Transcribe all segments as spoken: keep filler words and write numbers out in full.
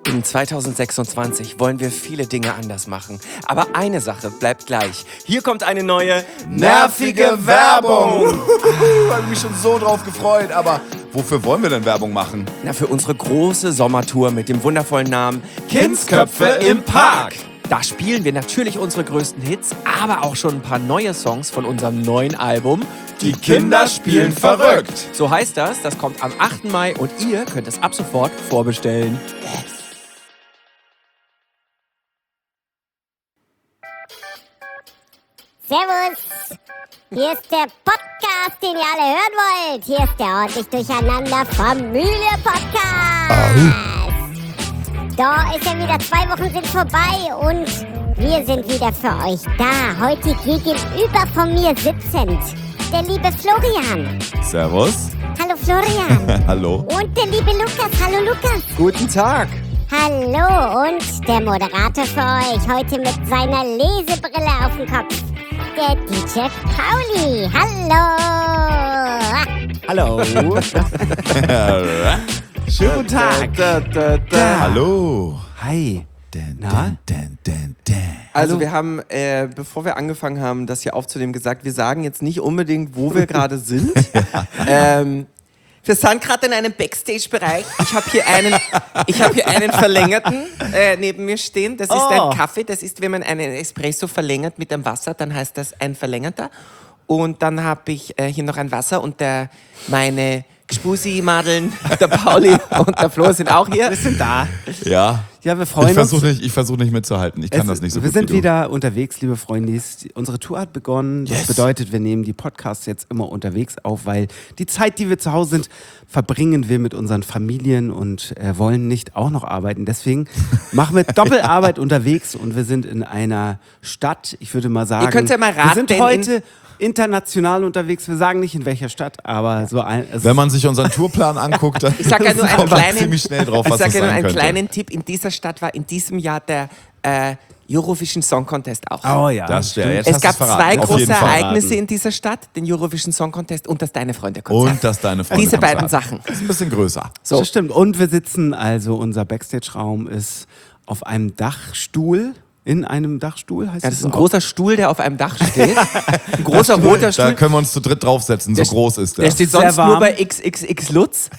In zwanzig sechsundzwanzig wollen wir viele Dinge anders machen. Aber eine Sache bleibt gleich. Hier kommt eine neue, nervige Werbung. Ich habe mich schon so drauf gefreut. Aber wofür wollen wir denn Werbung machen? Na, für unsere große Sommertour mit dem wundervollen Namen Kindsköpfe im Park. Da spielen wir natürlich unsere größten Hits, aber auch schon ein paar neue Songs von unserem neuen Album Die Kinder spielen verrückt. So heißt das, das kommt am achten Mai und ihr könnt es ab sofort vorbestellen. Servus! Hier ist der Podcast, den ihr alle hören wollt. Hier ist der ordentlich durcheinander Familie-Podcast. Da ist er wieder, zwei Wochen sind vorbei und wir sind wieder für euch da. Heute gegenüber von mir sitzend der liebe Florian. Servus. Hallo Florian. Hallo. Und der liebe Lukas. Hallo Lukas. Guten Tag. Hallo und der Moderator für euch heute mit seiner Lesebrille auf dem Kopf. Der D J Pauli. Hallo. Hallo. Schönen guten Tag. Da, da, da. Hallo. Hi. Dan, Na? dan, dan, dan. Also wir haben, äh, bevor wir angefangen haben, das hier aufzunehmen, gesagt, wir sagen jetzt nicht unbedingt, wo wir gerade sind. ähm, wir sind gerade in einem Backstage-Bereich. Ich habe hier einen, ich habe hier einen verlängerten äh, neben mir stehen. Das ist Oh. ein Kaffee. Das ist, wenn man einen Espresso verlängert mit dem Wasser, dann heißt das ein verlängerter. Und dann habe ich äh, hier noch ein Wasser und der, meine Gspusi-Madeln, der Pauli und der Flo sind auch hier. Wir sind da. Ja. Ja, wir freuen Ich versuche uns. nicht, ich versuch nicht mitzuhalten. Ich kann Es- das nicht so wir gut sind wie du. wieder unterwegs, liebe Freundis. Unsere Tour hat begonnen. Das Yes. bedeutet, wir nehmen die Podcasts jetzt immer unterwegs auf, weil die Zeit, die wir zu Hause sind, verbringen wir mit unseren Familien und äh, wollen nicht auch noch arbeiten. Deswegen machen wir Doppelarbeit unterwegs und wir sind in einer Stadt, ich würde mal sagen. Ihr könnt ja mal wir raten, sind denn heute international unterwegs. Wir sagen nicht in welcher Stadt, aber so ein. es Wenn man sich unseren Tourplan anguckt, dann Ich sag ja nur einen kommt man kleinen, ziemlich schnell drauf, ich was sag das ja nur sein einen könnte. kleinen Tipp. In dieser Stadt war in diesem Jahr der äh, Eurovision Song Contest auch. Oh ja. Das stimmt. Jetzt es hast gab du's verraten. zwei Auf große jeden Fall. Ereignisse in dieser Stadt, den Eurovision Song Contest und das Deine Freunde Konzert. Und das deine Freunde Diese beiden Konzert. Sachen. Das ist ein bisschen größer. So. Das stimmt. Und wir sitzen, also unser Backstage-Raum ist auf einem Dachstuhl. In einem Dachstuhl heißt Ja, das ist ein auch? großer Stuhl, der auf einem Dach steht. Ein großer roter Da Stuhl. können wir uns zu dritt draufsetzen, so Der- groß ist der. Der steht Sehr sonst warm. nur bei X X X Lutz.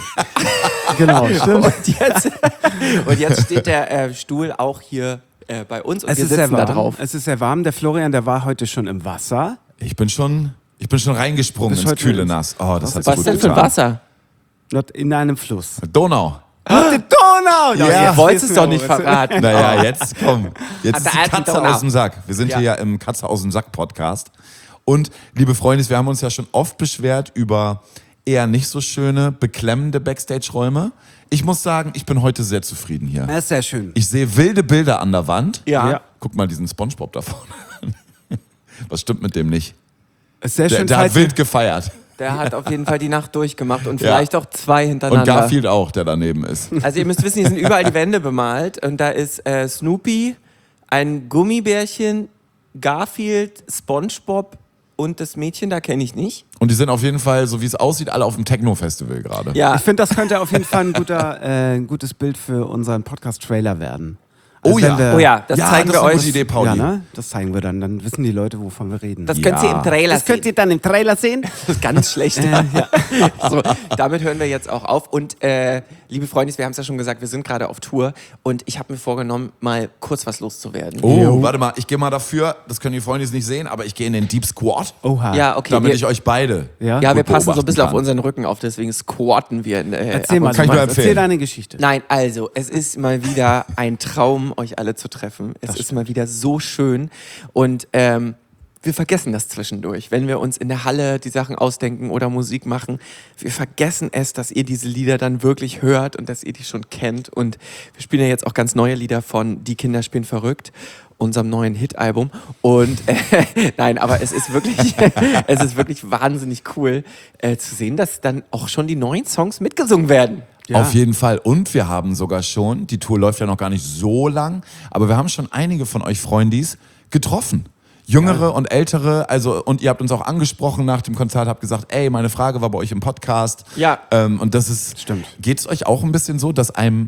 Genau, stimmt. Und jetzt, und jetzt steht der äh, Stuhl auch hier äh, bei uns und Es wir ist sehr sitzen da warm. drauf. Es ist sehr warm. Der Florian, der war heute schon im Wasser. Ich bin schon, ich bin schon reingesprungen Du bist ins heute kühle ins- Nass. Oh, das hat so Was gut denn für ein getan. Wasser? Dort in einem Fluss. Donau. Ach, die Donau! Ja, ihr wollt es wissen doch wir nicht auch. verraten. Naja, jetzt komm. Jetzt An ist der die alten Katze Donau. aus dem Sack. Wir sind Ja. hier ja im Katze aus dem Sack Podcast. Und liebe Freunde, wir haben uns ja schon oft beschwert über eher nicht so schöne, beklemmende Backstage-Räume. Ich muss sagen, ich bin heute sehr zufrieden hier. Das ist sehr schön. Ich sehe wilde Bilder an der Wand. Ja. Ja. Guck mal diesen Spongebob da vorne an. Was stimmt mit dem nicht? Ist sehr Der, schön. der hat falls wild gefeiert. Der hat auf jeden Fall die Nacht durchgemacht und Ja. vielleicht auch zwei Und hintereinander. Garfield auch, der daneben ist. Also ihr müsst wissen, hier sind überall die Wände bemalt und da ist äh, Snoopy, ein Gummibärchen, Garfield, Spongebob und das Mädchen, da kenne ich nicht. Und die sind auf jeden Fall, so wie es aussieht, alle auf dem Techno-Festival gerade. Ja, Ich finde, das könnte auf jeden Fall ein, guter, äh, ein gutes Bild für unseren Podcast-Trailer werden. Oh ja. wenn wir- oh ja, das ja, zeigen das wir ist eine euch. gute Idee, Pauli. Ja, ne? Das zeigen wir dann. Dann wissen die Leute, wovon wir reden. Das könnt ihr Ja. im Trailer Das könnt sehen. ihr dann im Trailer sehen. Das ist ganz schlecht. Äh, ja. So, damit hören wir jetzt auch auf. Und äh, liebe Freunde, wir haben es ja schon gesagt, wir sind gerade auf Tour und ich habe mir vorgenommen, mal kurz was loszuwerden. Oh, warte mal, ich gehe mal dafür, das können die Freunde nicht sehen, aber ich gehe in den Deep Squat, Oha. Ja, okay. damit wir, ich euch beide Ja? ja, wir gut passen so ein beobachten bisschen auf kann. unseren Rücken auf, deswegen squatten wir. Äh, Erzähl ab mal, und Kann ich zu nur Thomas, empfehlen. erzähl deine Geschichte. Nein, also, es ist mal wieder ein Traum, euch alle zu treffen. Es ist mal wieder so schön. Und ähm, wir vergessen das zwischendurch. Wenn wir uns in der Halle die Sachen ausdenken oder Musik machen, wir vergessen es, dass ihr diese Lieder dann wirklich hört und dass ihr die schon kennt. Und wir spielen ja jetzt auch ganz neue Lieder von Die Kinder spielen verrückt, unserem neuen Hit-Album. Und äh, nein, aber es ist wirklich, es ist wirklich wahnsinnig cool äh, zu sehen, dass dann auch schon die neuen Songs mitgesungen werden. Ja. Auf jeden Fall. Und wir haben sogar schon, die Tour läuft ja noch gar nicht so lang, aber wir haben schon einige von euch Freundis getroffen. Jüngere und ältere, also, und ihr habt uns auch angesprochen nach dem Konzert, habt gesagt, ey, meine Frage war bei euch im Podcast. Ja. Ähm, und das ist, Stimmt. geht's euch auch ein bisschen so, dass einem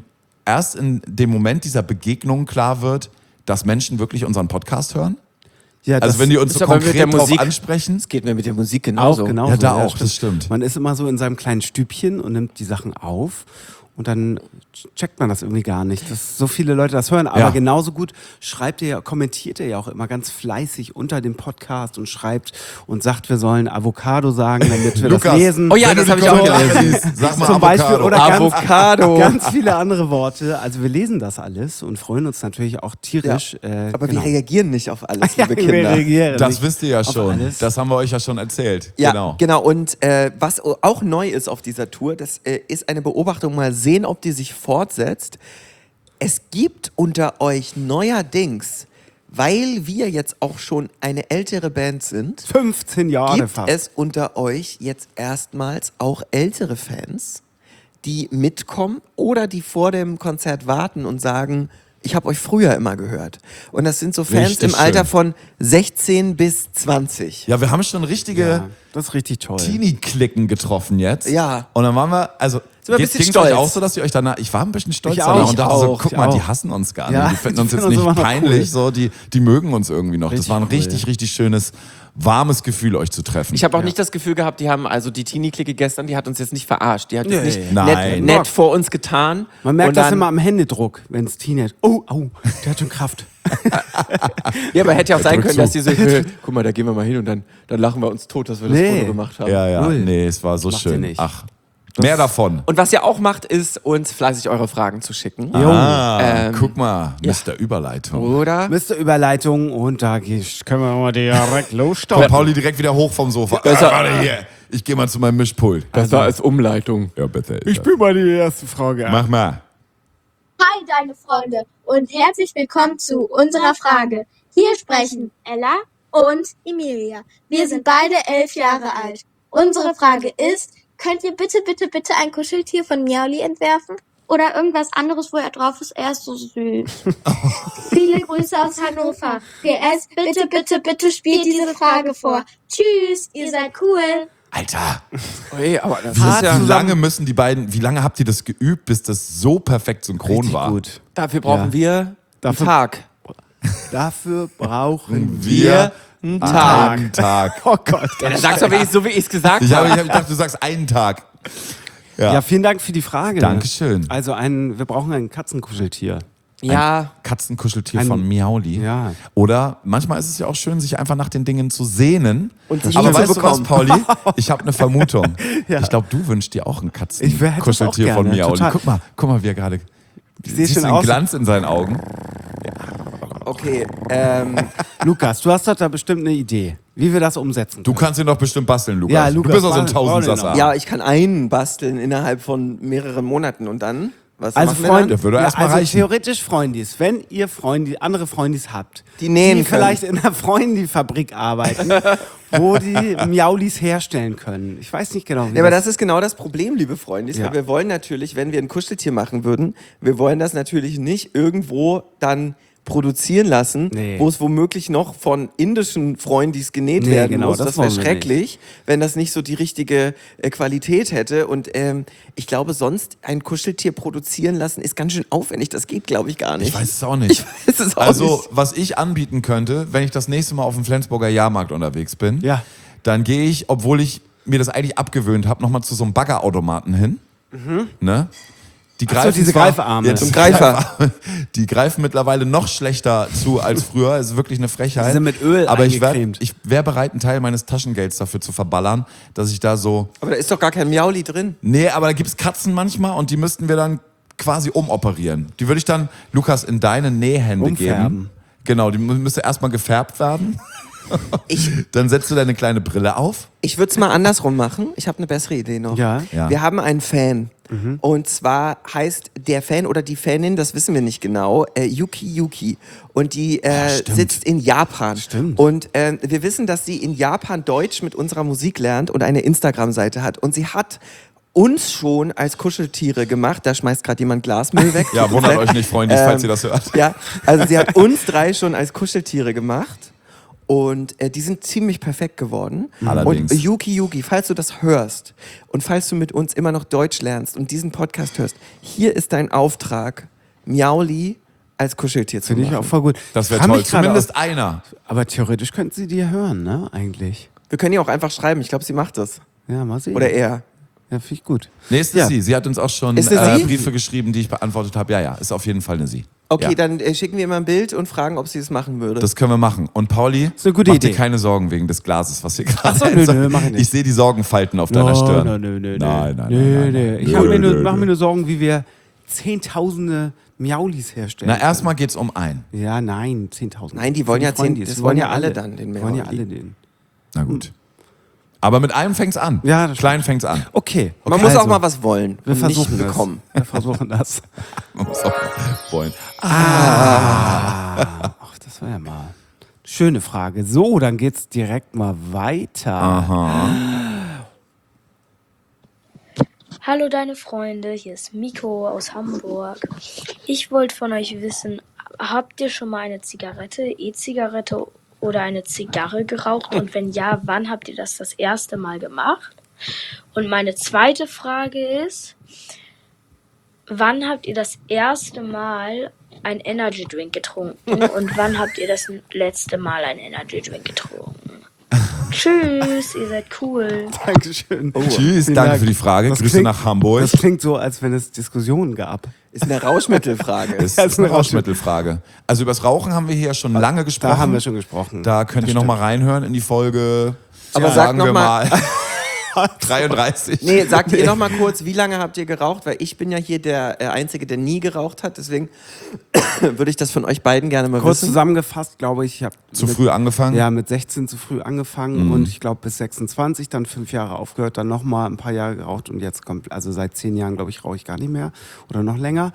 erst in dem Moment dieser Begegnung klar wird, dass Menschen wirklich unseren Podcast hören? Ja, Also wenn die uns ist so aber mit der konkret drauf Musik- ansprechen? Das geht mir mit der Musik auch genauso. genau. Ja, da auch, das stimmt. Man ist immer so in seinem kleinen Stübchen und nimmt die Sachen auf und dann checkt man das irgendwie gar nicht, dass so viele Leute das hören. Aber Ja. genauso gut schreibt ihr, kommentiert ihr ja auch immer ganz fleißig unter dem Podcast und schreibt und sagt, wir sollen Avocado sagen, damit wir das Lukas, lesen. Oh ja, wenn das du habe die ich auch Kommentare gelesen. liest, Sag mal Zum Beispiel Avocado. oder ganz, Avocado. ganz viele andere Worte. Also wir lesen das alles und freuen uns natürlich auch tierisch. Äh, Aber genau. wir reagieren nicht auf alles, Ja, liebe wir Kinder. reagieren Das nicht wisst ihr ja auf schon. alles. Das haben wir euch ja schon erzählt. Ja, genau. genau. Und äh, was auch neu ist auf dieser Tour, das äh, ist eine Beobachtung, mal sehen, ob die sich fortsetzt. Es gibt unter euch neuerdings, weil wir jetzt auch schon eine ältere Band sind, fünfzehn Jahre gibt fast. es unter euch jetzt erstmals auch ältere Fans, die mitkommen oder die vor dem Konzert warten und sagen, ich habe euch früher immer gehört. Und das sind so Fans Richtig im Alter schön. von sechzehn bis zwanzig. Ja, wir haben schon richtige Ja, das ist richtig toll. Teenie-Klicken getroffen jetzt. Ja. Und dann waren wir, also wir ein geht- bisschen ging's euch stolz. auch so, dass ihr euch danach, ich war ein bisschen stolz Ich danach auch, und dachte ich so, auch, guck ich mal, die auch. hassen uns gar Ja, nicht. Die finden die uns jetzt finden uns nicht immer noch peinlich, cool. so, die, die mögen uns irgendwie noch. Richtig das war ein cool. richtig, richtig schönes, warmes Gefühl, euch zu treffen. Ich habe auch nicht das Gefühl gehabt, die haben, also die Teenie-Clique gestern, die hat uns jetzt nicht verarscht. Die hat jetzt Nee. nicht Nein. nett, nett vor uns getan. Man merkt und das dann, immer am Händedruck, wenn es Teenager. Oh, oh, der hat schon Kraft. Ja, aber hätte ja auch sein drückt können, dass zu. die so, "Hö, guck mal, da gehen wir mal hin und dann, dann lachen wir uns tot, dass wir das Nee. Foto gemacht haben. ja, ja, Null. nee, es war so Macht ihr schön. nicht. Ach, mehr davon. Und was ihr auch macht, ist, uns fleißig eure Fragen zu schicken. Ah, Ähm, guck mal, ja. Mister Überleitung. Oder? Mister Überleitung und da geh- können wir mal direkt Kommt losstarten. Pauli direkt wieder hoch vom Sofa. Das- Ah, warte hier, ich gehe mal zu meinem Mischpult. Das war als Umleitung. Ja, bitte. Ich spiele mal die erste Frage an. Mach mal. Hi, deine Freunde, und herzlich willkommen zu unserer Frage. Hier sprechen Ella und Emilia. Wir sind beide elf Jahre alt. Unsere Frage ist, könnt ihr bitte, bitte, bitte ein Kuscheltier von Miauli entwerfen? Oder irgendwas anderes, wo er drauf ist, er ist so süß. Viele Grüße aus Hannover. P S, bitte, bitte, bitte spielt diese Frage vor. Tschüss, ihr seid cool. Alter, Ui, aber das wie ist ja, lange müssen die beiden, wie lange habt ihr das geübt, bis das so perfekt synchron Richtig war? gut. dafür brauchen Ja. wir Dafür- einen Tag. Dafür brauchen Wir Einen Tag. einen Tag. Oh Gott. Ja, dann sagst du aber so, wie ich es gesagt Ich, habe, habe. ich, hab, ich dachte, du sagst einen Tag. Ja. Ja, vielen Dank für die Frage. Dankeschön. Also ein, wir brauchen ein Katzenkuscheltier. Ja, Katzenkuscheltier Ein- von Miauli. Ja. Oder manchmal ist es ja auch schön, sich einfach nach den Dingen zu sehnen. Und sie Aber zu weißt du was, bekommen. Pauli? Ich habe eine Vermutung. Ja. Ich glaube, du wünschst dir auch ein Ich wär- hätte das auch Katzenkuscheltier von gerne, Miauli. total. Guck mal, guck mal, wie er gerade. seh Siehst schon du den aus- Glanz in seinen Augen? okay. Ähm, Lukas, du hast doch da bestimmt eine Idee, wie wir das umsetzen Du können. kannst ihn doch bestimmt basteln, Lukas. Ja, du Lukas, bist doch so ein bau- bau den Tausendsasser. noch. ja, ich kann einen basteln innerhalb von mehreren Monaten und dann? Was Also machen wir Freunde, Das würde ja, erst mal also reichen. theoretisch Freundis, wenn ihr Freunde, andere Freundis habt, Die nähen die können. vielleicht in der Freundifabrik arbeiten, wo die Miaulis herstellen können. Ich weiß nicht genau, wie Ja, aber das ist genau das Problem, liebe Freunde. Ja. Weil wir wollen natürlich, wenn wir ein Kuscheltier machen würden, wir wollen das natürlich nicht irgendwo dann produzieren lassen, Nee. wo es womöglich noch von indischen Freundis genäht Nee, werden genau, muss. das Das wäre wollen wir schrecklich, wenn das nicht so die richtige äh, Qualität hätte. Und ähm, ich glaube, sonst ein Kuscheltier produzieren lassen ist ganz schön aufwendig. Das geht, glaube ich, gar nicht. Ich weiß es auch nicht. Ich weiß es auch also, nicht. was ich anbieten könnte, wenn ich das nächste Mal auf dem Flensburger Jahrmarkt unterwegs bin, Ja. dann gehe ich, obwohl ich mir das eigentlich abgewöhnt habe, nochmal zu so einem Baggerautomaten hin. Ne? Die Ach so, diese zwar- Greifarme. Jetzt Zum Greifer. Die greifen mittlerweile noch schlechter zu als früher. Es ist wirklich eine Frechheit. Die sind mit Öl Aber ich wäre eingecremt. ich wär bereit, einen Teil meines Taschengelds dafür zu verballern, dass ich da so. Aber da ist doch gar kein Miauli drin. Nee, aber da gibt's Katzen manchmal und die müssten wir dann quasi umoperieren. Die würde ich dann, Lukas, in deine Nähhände Umfärben. geben. Genau, die mü- müsste erstmal gefärbt werden. Ich, Dann setzt du deine kleine Brille auf. Ich würde es mal andersrum machen. Ich habe eine bessere Idee noch. Ja. Ja. Wir haben einen Fan. Und zwar heißt der Fan oder die Fanin, das wissen wir nicht genau, äh, Yuki Yuki. Und die äh, stimmt. sitzt in Japan. Stimmt. Und äh, wir wissen, dass sie in Japan Deutsch mit unserer Musik lernt und eine Instagram-Seite hat. Und sie hat uns schon als Kuscheltiere gemacht. Da schmeißt gerade jemand Glasmüll weg. Ja, wundert euch nicht, Freunde, falls ihr das hört. Ja, also sie hat uns drei schon als Kuscheltiere gemacht. Und äh, die sind ziemlich perfekt geworden. Allerdings. Und Yuki Yuki, falls du das hörst und falls du mit uns immer noch Deutsch lernst und diesen Podcast hörst, hier ist dein Auftrag. Miauli als Kuscheltier zu Finde ich machen. auch voll gut. Das wäre Kann toll. mich gerade Zumindest aus- einer. Aber theoretisch könnten sie die hören, ne? Eigentlich. Wir können ihr auch einfach schreiben. Ich glaube, sie macht das. Ja, mal sehen. Oder er. Ja, finde ich gut. Nee, ist Ja. sie. Sie hat uns auch schon Ist es äh, sie? Briefe geschrieben, die ich beantwortet habe. Ja, ja, ist auf jeden Fall eine sie. Okay, ja. dann äh, schicken wir ihr mal ein Bild und fragen, ob sie es machen würde. Das können wir machen. Und Pauli, ist eine gute mach Idee. dir keine Sorgen wegen des Glases, was hier gerade Ach so, nö, nö, mach ich nicht. Ich sehe die Sorgenfalten auf deiner Stirn. Nö, nö, nö, Nein, nein, nö, nein, nein, nö. nein. Ich Nö, hab mir nö, nur, mach nö. mir nur Sorgen, wie wir zehntausende Miaulis herstellen. Na, erstmal geht's um einen. Ja, nein, zehntausend. Nein, die wollen ja zehn- Freundis. das wollen ja alle dann, den Die wollen ja Miauli. alle den. Na gut. Aber mit einem fängt's an. Ja, das Klein fängt's an. Okay. Man okay. muss auch Also, mal was wollen wir und versuchen nicht bekommen. Das. Wir versuchen das. Man muss auch wollen. Ach, das war ja mal schöne Frage. So, dann geht's direkt mal weiter. Aha. Hallo deine Freunde, hier ist Miko aus Hamburg. Ich wollte von euch wissen, habt ihr schon mal eine Zigarette, E-Zigarette oder eine Zigarre geraucht? Und wenn ja, wann habt ihr das das erste Mal gemacht? Und meine zweite Frage ist, wann habt ihr das erste Mal ein Energy Drink getrunken? Und wann habt ihr das letzte Mal ein Energy Drink getrunken? Tschüss, ihr seid cool. Dankeschön. Tschüss, Vielen danke Dank. für die Frage. Das Grüße klingt- nach Hamburg. Das klingt so, als wenn es Diskussionen gab. Ist eine Rauschmittelfrage. Das Das ist eine Rauschmittelfrage. Also übers Rauchen haben wir hier schon lange gesprochen. Da haben wir schon gesprochen. Da könnt ihr noch mal reinhören in die Folge. Aber ja, sag sagen noch wir mal- dreiunddreißig. Nee, sagt ihr noch mal kurz, wie lange habt ihr geraucht? Weil ich bin ja hier der äh, Einzige, der nie geraucht hat. Deswegen würde ich das von euch beiden gerne mal Kurz wissen. zusammengefasst, glaube ich, ich habe Zu früh angefangen? Ja, mit sechzehn zu früh angefangen Mhm. und ich glaube bis sechsundzwanzig, dann fünf Jahre aufgehört, dann nochmal ein paar Jahre geraucht und jetzt kommt, also seit zehn Jahren, glaube ich, rauche ich gar nicht mehr oder noch länger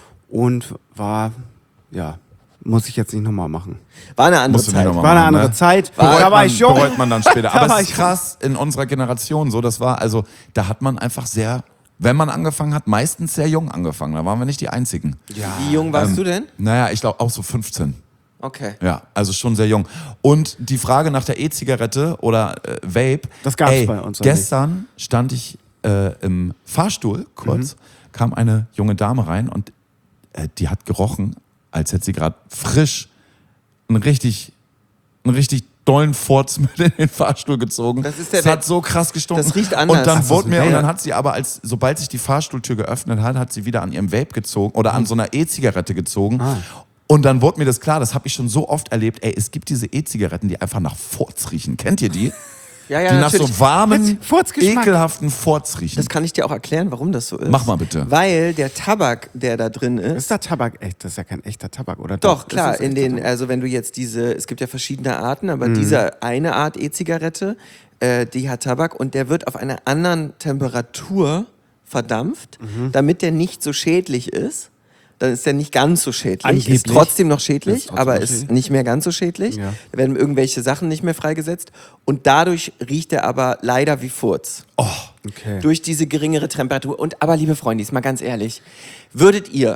und war, ja, muss ich jetzt nicht nochmal machen. War eine andere Musst du nicht Zeit. noch mal War eine machen, andere ne? Zeit, Bereut, da war man, ich jung. bereut man dann später. Da Aber war es ich ist krass in unserer Generation so, das war, also da hat man einfach sehr, wenn man angefangen hat, meistens sehr jung angefangen. Da waren wir nicht die Einzigen. Wie jung warst Ähm, du denn? Naja, ich glaube auch so fünfzehn. Okay. Ja, also schon sehr jung. Und die Frage nach der E-Zigarette oder äh, Vape. Das gab's ey, bei uns noch Gestern stand ich äh, im Fahrstuhl kurz, Mhm. kam eine junge Dame rein und äh, die hat gerochen, als hätte sie gerade frisch einen richtig, einen richtig dollen Furz mit in den Fahrstuhl gezogen. Das ist der es hat Vape. so krass gestunken. Das riecht anders. Und dann Ach, das wurde ist mir, ein und Vape. dann hat sie aber, als sobald sich die Fahrstuhltür geöffnet hat, hat sie wieder an ihrem Vape gezogen oder an so einer E-Zigarette gezogen. Ah. Und dann wurde mir das klar, das habe ich schon so oft erlebt, ey, es gibt diese E-Zigaretten, die einfach nach Furz riechen. Kennt ihr die? Ja, ja, die nach natürlich. so warmen, Jetzt Furzgeschmack. ekelhaften Furz riechen. Das kann ich dir auch erklären, warum das so ist. Mach mal bitte. Weil der Tabak, der da drin ist, Ist der Tabak echt? Das ist ja kein echter Tabak, oder? doch, Ist klar, das in echter den, Tabak? also wenn du jetzt diese, es gibt ja verschiedene Arten, aber Mhm. diese eine Art E-Zigarette, äh, die hat Tabak und der wird auf einer anderen Temperatur verdampft, Mhm. damit der nicht so schädlich ist. Dann ist der nicht ganz so schädlich. Angeblich. Ist trotzdem noch Ist schädlich, trotzdem aber noch ist schädlich. nicht mehr ganz so schädlich. Ja. Da werden irgendwelche Sachen nicht mehr freigesetzt und dadurch riecht er aber leider wie Furz. Okay. Durch diese geringere Temperatur. Und aber, liebe Freunde, mal ganz ehrlich, würdet ihr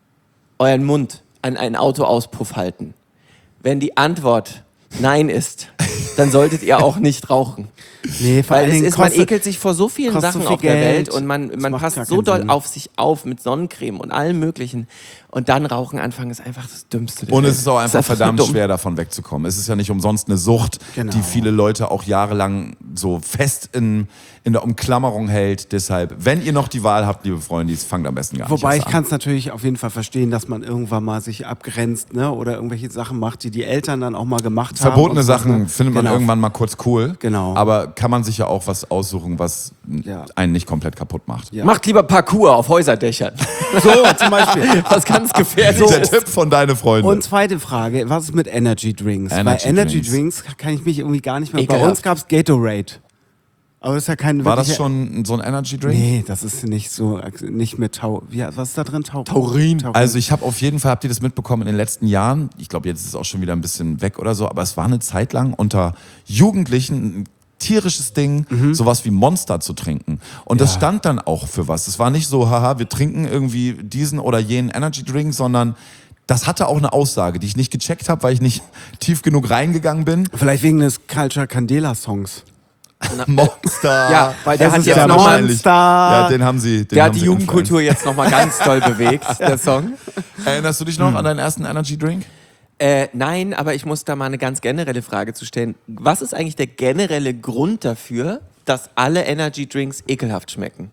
euren Mund an einen Autoauspuff halten, wenn die Antwort Nein ist, dann solltet ihr auch nicht rauchen. Nee, vor Weil allen es Dingen ist, man kostet- ekelt sich vor so vielen kostet so Sachen viel auf der Geld. Welt und man, Das man macht passt gar so keinen doll Sinn. auf sich auf mit Sonnencreme und allem Möglichen. Und dann rauchen anfangen ist einfach das Dümmste. der Und Welt. es ist auch einfach nur verdammt dumm. schwer, davon wegzukommen. Es ist ja nicht umsonst eine Sucht, Genau. die viele Leute auch jahrelang so fest in, in der Umklammerung hält. Deshalb, wenn ihr noch die Wahl habt, liebe Freunde, fangt am besten gar Wobei nicht ich erst kann an. es natürlich auf jeden Fall verstehen, dass man irgendwann mal sich abgrenzt, ne, oder irgendwelche Sachen macht, die die Eltern dann auch mal gemacht haben. Verbotene und so, Sachen ne? findet man Genau. irgendwann mal kurz cool. Genau. Aber kann man sich ja auch was aussuchen, was Ja. einen nicht komplett kaputt macht. Ja. Macht lieber Parkour auf Häuserdächern. So, zum Beispiel. Was ganz gefährlich Der ist. Tipp von deine Freunde. Und zweite Frage, was ist mit Energy Drinks? Energy Bei Energy Drinks. Drinks kann ich mich irgendwie gar nicht mehr... Bei Ekelhaft. uns gab es Gatorade. Aber das ist ja kein War das wirklicher- schon so ein Energy Drink? Nee, das ist nicht so, nicht mit Tau... Wie, was ist da drin? Tau Taurin. Also ich habe auf jeden Fall, habt ihr das mitbekommen in den letzten Jahren, ich glaube jetzt ist es auch schon wieder ein bisschen weg oder so, aber es war eine Zeit lang unter Jugendlichen ein tierisches Ding, sowas wie Monster zu trinken. Und das Ja. stand dann auch für was. Es war nicht so, haha, wir trinken irgendwie diesen oder jenen Energy Drink, sondern das hatte auch eine Aussage, die ich nicht gecheckt habe, weil ich nicht tief genug reingegangen bin. Vielleicht wegen des Culture Candela Songs. Monster. Ja, weil der Das hat ist jetzt der nochmal wahrscheinlich. Monster. Ja, den haben sie. Den der haben hat die sie Jugendkultur jetzt nochmal ganz doll bewegt, der Song. influenced. Erinnerst du dich noch an deinen ersten Energy Drink? Äh, nein, aber ich muss da mal eine ganz generelle Frage zu stellen. Was ist eigentlich der generelle Grund dafür, dass alle Energy Drinks ekelhaft schmecken?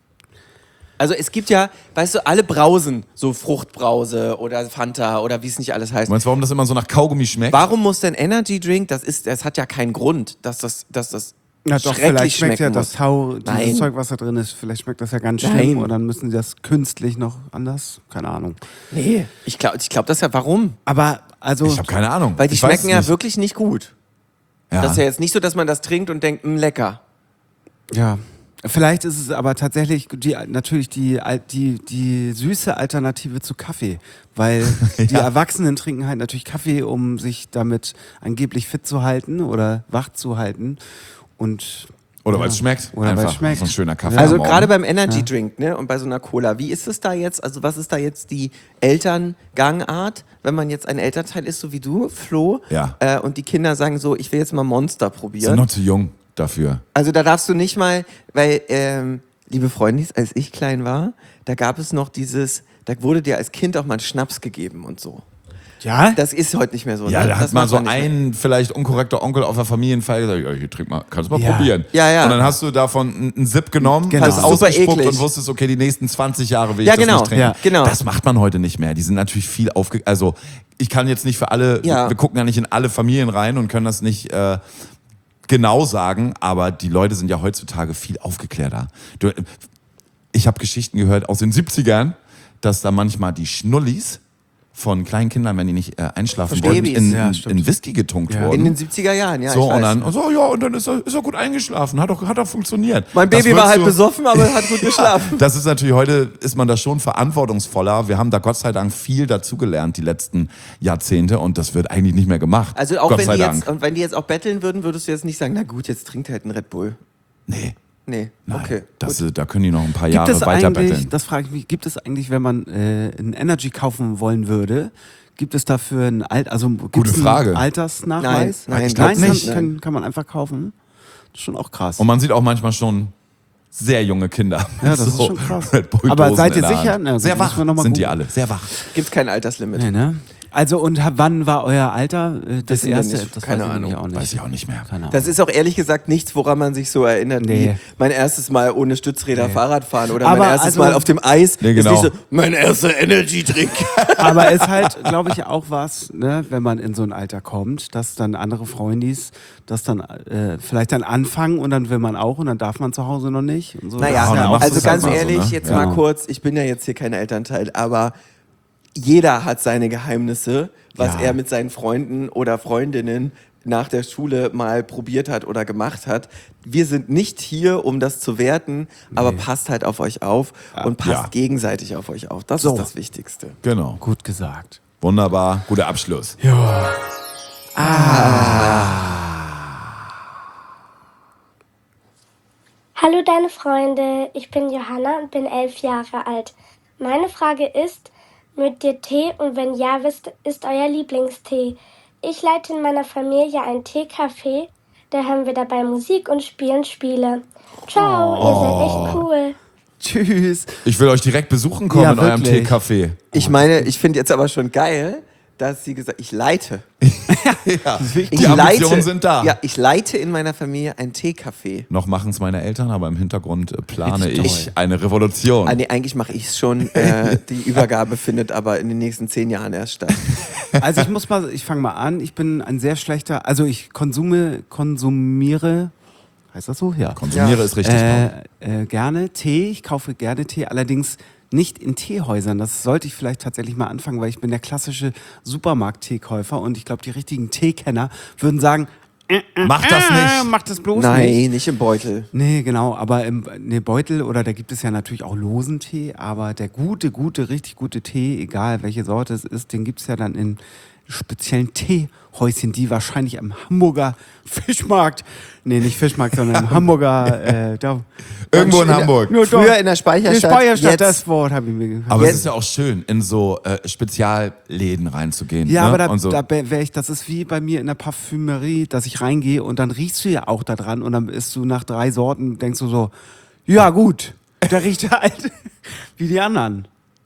Also es gibt ja, weißt du, alle Brausen, so Fruchtbrause oder Fanta oder wie es nicht alles heißt. Du meinst, warum das immer so nach Kaugummi schmeckt? Warum muss denn Energy Drink, das ist, das hat ja keinen Grund, dass das, dass das Ja, doch, schrecklich vielleicht schmeckt ja schmecken das muss. Tau, dieses Nein. Zeug, was da drin ist, vielleicht schmeckt das ja ganz schlimm Nein. und dann müssen sie das künstlich noch anders, keine Ahnung. Nee, ich glaube, ich glaub, das ist ja warum? Aber also, Ich habe keine Ahnung. Weil die ich weiß schmecken es ja nicht. wirklich nicht gut. Ja. Das ist ja jetzt nicht so, dass man das trinkt und denkt, mh, lecker. ja, vielleicht ist es aber tatsächlich die, natürlich die, Al- die, die süße Alternative zu Kaffee, weil die Erwachsenen trinken halt natürlich Kaffee, um sich damit angeblich fit zu halten oder wach zu halten und Oder weil es schmeckt. Oder weil's Einfach schmeckt. so ein schöner Kaffee. Also am Morgen. gerade beim Energy Drink, ne, und bei so einer Cola, wie ist es da jetzt, also was ist da jetzt die Elterngangart, wenn man jetzt ein Elternteil ist, so wie du, Flo, Ja. äh, und die Kinder sagen so, ich will jetzt mal Monster sind probieren. noch zu jung dafür. Also da darfst du nicht mal, weil, ähm, liebe Freundis, als ich klein war, da gab es noch dieses, da wurde dir als Kind auch mal Schnaps gegeben und so. ja, Das ist heute nicht mehr so. Ja, ne? da hat Das mal macht so man nicht mehr. ein vielleicht unkorrekter Onkel auf der Familienfeier gesagt, ja, hier trink mal, kannst du mal Ja. probieren. Ja, ja. Und dann hast du davon einen- einen Sip genommen, Genau. hast Super ausgespuckt eklig. und wusstest, okay, die nächsten zwanzig Jahre will ich Ja, das genau. nicht trinken. Ja. Genau. Das macht man heute nicht mehr. Die sind natürlich viel aufge... Also ich kann jetzt nicht für alle, Ja. wir gucken ja nicht in alle Familien rein und können das nicht äh, genau sagen, aber die Leute sind ja heutzutage viel aufgeklärter. Du, ich habe Geschichten gehört aus den siebzigern, dass da manchmal die Schnullis von kleinen Kindern, wenn die nicht äh, einschlafen Von wollten, Babys. in, Ja, in, stimmt. in Whisky getunkt Ja. wurden. In den siebziger Jahren, ja, so, ich weiß. und dann, so, ja, und dann ist er, ist er gut eingeschlafen, hat doch, hat doch funktioniert. Mein Das Baby war würdest halt du- besoffen, aber hat gut geschlafen. Das ist natürlich, heute ist man da schon verantwortungsvoller. Wir haben da Gott sei Dank viel dazugelernt die letzten Jahrzehnte und das wird eigentlich nicht mehr gemacht. Also auch Gott wenn sei die, Dank. jetzt, und wenn die jetzt auch betteln würden, würdest du jetzt nicht sagen, na gut, jetzt trinkt halt einen Red Bull. Nee, Nee, nein. okay. das, gut. äh, da können die noch ein paar gibt Jahre es weiter eigentlich, betteln. das frage ich mich, gibt es eigentlich, wenn man äh, ein Energy kaufen wollen würde, gibt es dafür ein Alt, also gibt's einen Frage. Altersnachweis? Nein, nein, ich glaub Nein, nicht. Kann, kann, kann man einfach kaufen. Das ist schon auch krass. Und man sieht auch manchmal schon sehr junge Kinder. Ja, das so ist schon krass. Red Bull-Dosen Aber seid ihr in der sicher? Hand. Na, sehr müssen wach wir noch mal sind die gucken. alle, sehr wach. Gibt's kein Alterslimit. Nee, ne? Also und ha- wann war euer Alter? Äh, Das Wissen wir erste, nicht. das Keine weiß ich Ahnung. nämlich auch nicht. Weiß ich auch nicht mehr. Keine Ahnung. Das ist auch ehrlich gesagt nichts, woran man sich so erinnert, Nee. wie mein erstes Mal ohne Stützräder Fahrrad fahren oder Aber mein erstes also- Mal auf dem Eis. Nee, genau. Ist nicht so, mein erster Energy-Drink. Aber ist halt, glaube ich, auch was, ne, wenn man in so ein Alter kommt, dass dann andere Freundis das dann äh, vielleicht dann anfangen und dann will man auch und dann darf man zu Hause noch nicht. Und so. Naja, Ja, und dann machst also du's halt ganz mal so, ehrlich, ne? jetzt Ja. mal kurz, ich bin ja jetzt hier kein Elternteil, aber jeder hat seine Geheimnisse, was Ja. er mit seinen Freunden oder Freundinnen nach der Schule mal probiert hat oder gemacht hat. Wir sind nicht hier, um das zu werten, aber passt halt auf euch auf und passt Ja. gegenseitig auf euch auf. Das So. ist das Wichtigste. Genau. Gut gesagt. Wunderbar, guter Abschluss. Hallo deine Freunde, ich bin Johanna und bin elf Jahre alt. Meine Frage ist, mögt ihr Tee und wenn ja, was ist euer Lieblingstee? Ich leite in meiner Familie ein Teecafé, da hören wir dabei Musik und spielen Spiele. Ciao, ihr seid echt cool. Tschüss. Ich will euch direkt besuchen kommen Ja, in eurem wirklich. Teecafé. Ich meine, ich finde jetzt aber schon geil, dass sie gesagt, ich leite. Ja, Ich die Ambitionen leite, sind da. Ja, ich leite in meiner Familie ein Teecafé. Noch machen es meine Eltern, aber im Hintergrund äh, plane Richtig ich toll. eine Revolution. Ah, nee, eigentlich mache ich es schon. Äh, die Übergabe findet aber in den nächsten zehn Jahren erst statt. Also ich muss mal, ich fange mal an. Ich bin ein sehr schlechter, also ich konsume, konsumiere, heißt das so? Ja. Konsumiere Ja. ist richtig. Tom. Äh, äh, gerne Tee. Ich kaufe gerne Tee, allerdings nicht in Teehäusern. Das sollte ich vielleicht tatsächlich mal anfangen, weil ich bin der klassische Supermarkt-Teekäufer und ich glaube, die richtigen Teekenner würden sagen, Mach das äh, nicht. mach das bloß Nein, nicht. nicht im Beutel. Nee, genau, aber im nee, Beutel oder da gibt es ja natürlich auch losen Tee, aber der gute, gute, richtig gute Tee, egal welche Sorte es ist, den gibt es ja dann in speziellen Teehäuschen, die wahrscheinlich am Hamburger Fischmarkt, nee, nicht Fischmarkt, sondern im Hamburger, äh, da, Irgendwo in Hamburg. Nur Früher dort. in der Die Speicherstadt. Speicherstadt, jetzt, das Wort habe ich mir gehört. Aber Jetzt- es ist ja auch schön, in so äh, Spezialläden reinzugehen. Ja, ne? aber da, Und so. da wäre ich, das ist wie bei mir in der Parfümerie, dass ich reingehe und dann riechst du ja auch da dran und dann isst du nach drei Sorten, denkst du so, ja gut, der riecht halt wie die anderen.